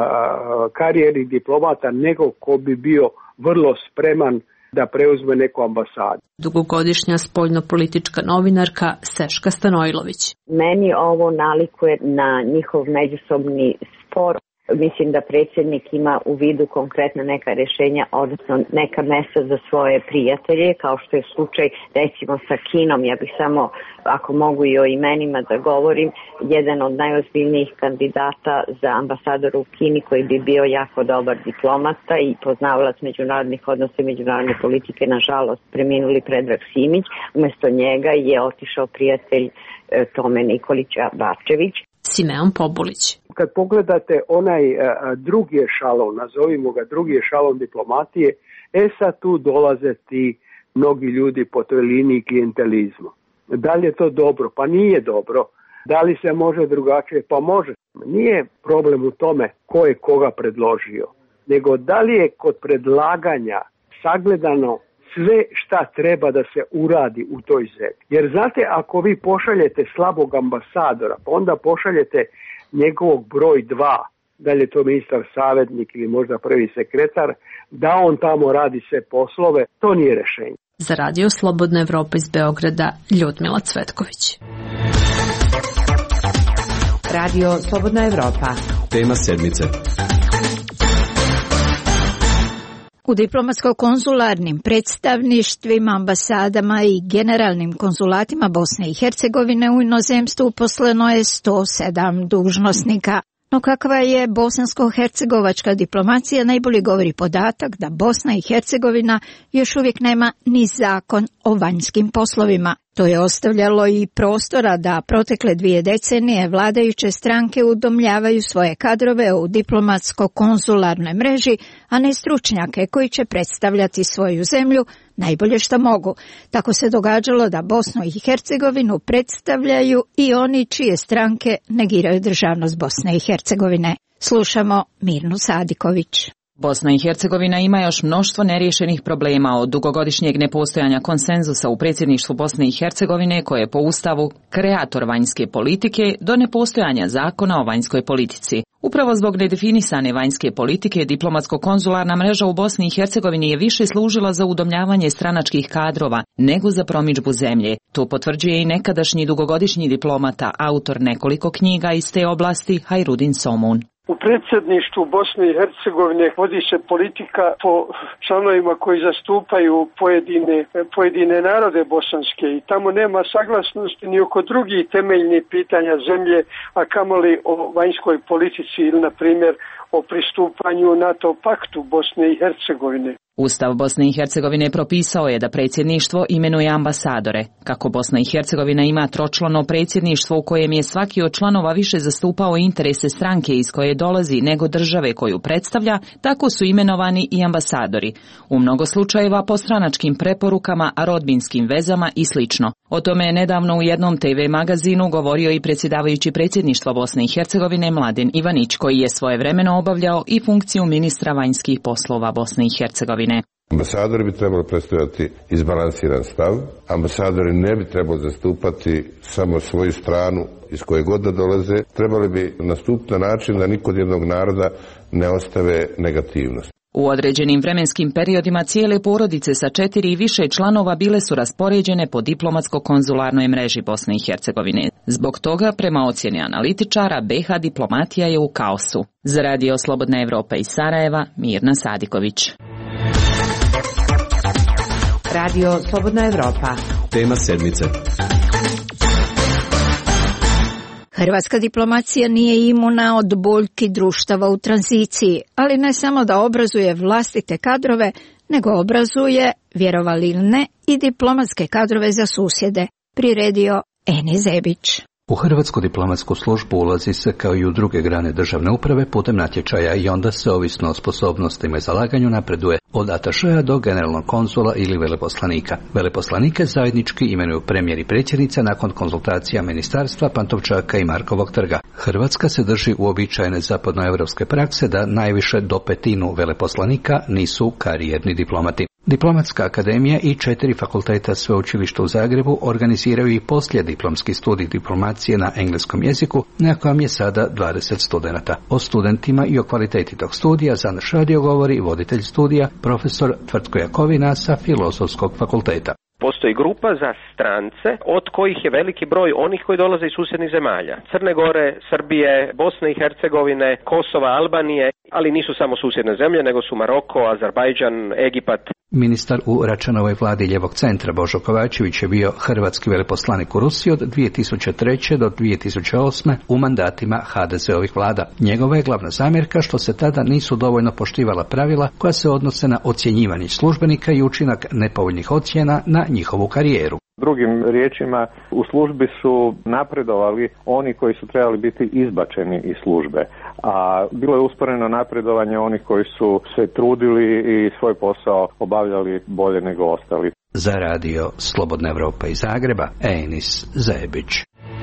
a, karijeri diplomata nego ko bi bio vrlo spreman da preuzme neku ambasadu. Dugogodišnja spoljnopolitička novinarka Seška Stanojlović. Meni ovo nalikuje na njihov međusobni spor. Mislim da predsjednik ima u vidu konkretno neka rješenja, odnosno neka mjesta za svoje prijatelje, kao što je slučaj recimo sa Kinom. Ja bih samo, ako mogu i o imenima da govorim, jedan od najozbiljnijih kandidata za ambasadora u Kini, koji bi bio jako dobar diplomata i poznavalac međunarodnih odnosa i međunarodne politike, nažalost preminuli Predrag Simić. Umjesto njega je otišao prijatelj Tome Nikolića Bačević. Simeon Pobulić. Kad pogledate onaj a, drugi ešalon, nazovimo ga drugi ešalon diplomatije, e sad tu dolaze ti mnogi ljudi po toj liniji klijentelizma. Da li je to dobro? Pa nije dobro. Da li se može drugačije? Pa može. Nije problem u tome ko je koga predložio, nego da li je kod predlaganja sagledano sve šta treba da se uradi u toj zemlji. Jer znate, ako vi pošaljete slabog ambasadora, pa onda pošaljete njegovog broj dva, da li je to ministar savjetnik ili možda prvi sekretar, da on tamo radi sve poslove, to nije rješenje. Za Radio Slobodna Evropa iz Beograda, Ljudmila Cvetković. Radio Slobodna Evropa. Tema sedmice. U diplomatsko-konzularnim predstavništvima, ambasadama i generalnim konzulatima Bosne i Hercegovine u inozemstvu uposleno je sto sedam dužnosnika. No kakva je bosansko-hercegovačka diplomacija, najbolje govori podatak da Bosna i Hercegovina još uvijek nema ni zakon o vanjskim poslovima. To je ostavljalo i prostora da protekle dvije decenije vladajuće stranke udomljavaju svoje kadrove u diplomatsko-konzularnoj mreži, a ne stručnjake koji će predstavljati svoju zemlju najbolje što mogu. Tako se događalo da Bosnu i Hercegovinu predstavljaju i oni čije stranke negiraju državnost Bosne i Hercegovine. Slušamo Mirnu Sadiković. Bosna i Hercegovina ima još mnoštvo neriješenih problema od dugogodišnjeg nepostojanja konsenzusa u predsjedništvu Bosne i Hercegovine, koje je po Ustavu kreator vanjske politike, do nepostojanja zakona o vanjskoj politici. Upravo zbog nedefinisane vanjske politike, diplomatsko-konzularna mreža u Bosni i Hercegovini je više služila za udomljavanje stranačkih kadrova nego za promidžbu zemlje. To potvrđuje i nekadašnji dugogodišnji diplomata, autor nekoliko knjiga iz te oblasti, Hajrudin Somun. U predsjedništvu Bosne i Hercegovine vodi se politika po članovima koji zastupaju pojedine, pojedine narode bosanske i tamo nema saglasnosti ni oko drugih temeljnih pitanja zemlje, a kamoli o vanjskoj politici ili, na primjer, o pristupanju NATO paktu Bosne i Hercegovine. Ustav Bosne i Hercegovine propisao je da predsjedništvo imenuje ambasadore. Kako Bosna i Hercegovina ima tročlano predsjedništvo u kojem je svaki od članova više zastupao interese stranke iz koje dolazi nego države koju predstavlja, tako su imenovani i ambasadori. U mnogo slučajeva po stranačkim preporukama, rodbinskim vezama i slično. O tome je nedavno u jednom te ve magazinu govorio i predsjedavajući predsjedništva Bosne i Hercegovine Mladen Ivanić, koji je svojevremeno obavljao i funkciju ministra vanjskih poslova Bosne i Hercegovine. Ambasadori bi trebali predstavljati izbalansiran stav. Ambasadori ne bi trebali zastupati samo svoju stranu iz koje god da dolaze. Trebali bi nastupiti na način da niko od jednog naroda ne ostave negativnost. U određenim vremenskim periodima cijele porodice sa četiri i više članova bile su raspoređene po diplomatsko-konzularnoj mreži Bosne i Hercegovine. Zbog toga, prema ocjeni analitičara, be ha diplomatija je u kaosu. Za Radio Slobodna Evropa iz Sarajeva, Mirna Sadiković. Radio Slobodna Evropa. Tema sedmice. Hrvatska diplomacija nije imuna od boljki društava u tranziciji, ali ne samo da obrazuje vlastite kadrove, nego obrazuje, vjerovali ili ne, i diplomatske kadrove za susjede, priredio Eni Zebić. U Hrvatsku diplomatsku službu ulazi se kao i u druge grane državne uprave putem natječaja i onda se, ovisno o sposobnostima i zalaganju, napreduje od atašeja do generalnog konzula ili veleposlanika. Veleposlanike zajednički imenuju premijer i predsjednica nakon konzultacija ministarstva, Pantovčaka i Markovog trga. Hrvatska se drži uobičajene zapadnoevropske prakse da najviše do petinu veleposlanika nisu karijerni diplomati. Diplomatska akademija i četiri fakulteta sveučilišta u Zagrebu organiziraju i poslijediplomski studij diplomacije na engleskom jeziku, na kojem je sada dvadeset studenata. O studentima i o kvaliteti tog studija za naš radio govori voditelj studija, profesor Tvrtko Jakovina sa Filozofskog fakulteta. Postoji grupa za strance, od kojih je veliki broj onih koji dolaze iz susjednih zemalja. Crne Gore, Srbije, Bosne i Hercegovine, Kosova, Albanije, ali nisu samo susjedne zemlje, nego su Maroko, Azerbajdžan, Egipat. Ministar u Račanovoj vladi Ljevog centra Božo Kovačević je bio hrvatski veleposlanik u Rusiji od dvije tisuće treće do dvije tisuće osme u mandatima ha de ze ovih vlada. Njegova je glavna zamjerka što se tada nisu dovoljno poštivala pravila koja se odnose na ocjenjivanje službenika i učinak nepovoljnih ocjena na njihovu karijeru. Drugim riječima, u službi su napredovali oni koji su trebali biti izbačeni iz službe, a bilo je usporeno napredovanje onih koji su se trudili i svoj posao obavljali bolje nego ostali. Za Radio Slobodna Evropa iz Zagreba, Enis Zebić.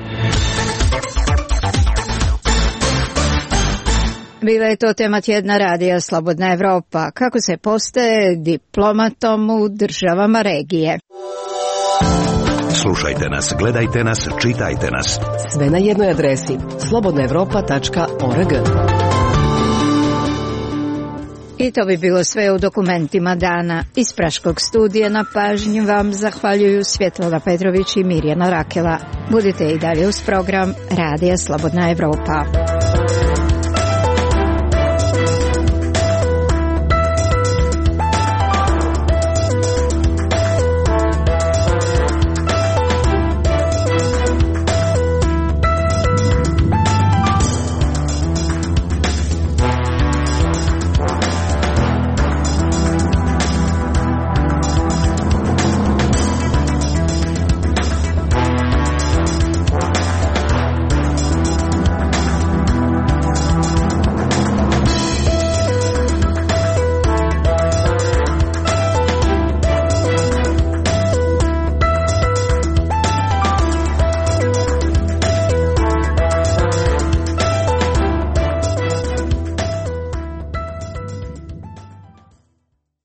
Bila je to tema tjedna radija Slobodna Evropa. Kako se postaje diplomatom u državama regije? Slušajte nas, gledajte nas, čitajte nas. Sve na jednoj adresi slobodna evropa tačka org. I to bi bilo sve u dokumentima dana. Iz Praškog studija na pažnju vam zahvaljuju Svjetlana Petrović i Mirjana Rakela. Budite i dalje uz program Radija Slobodna Evropa.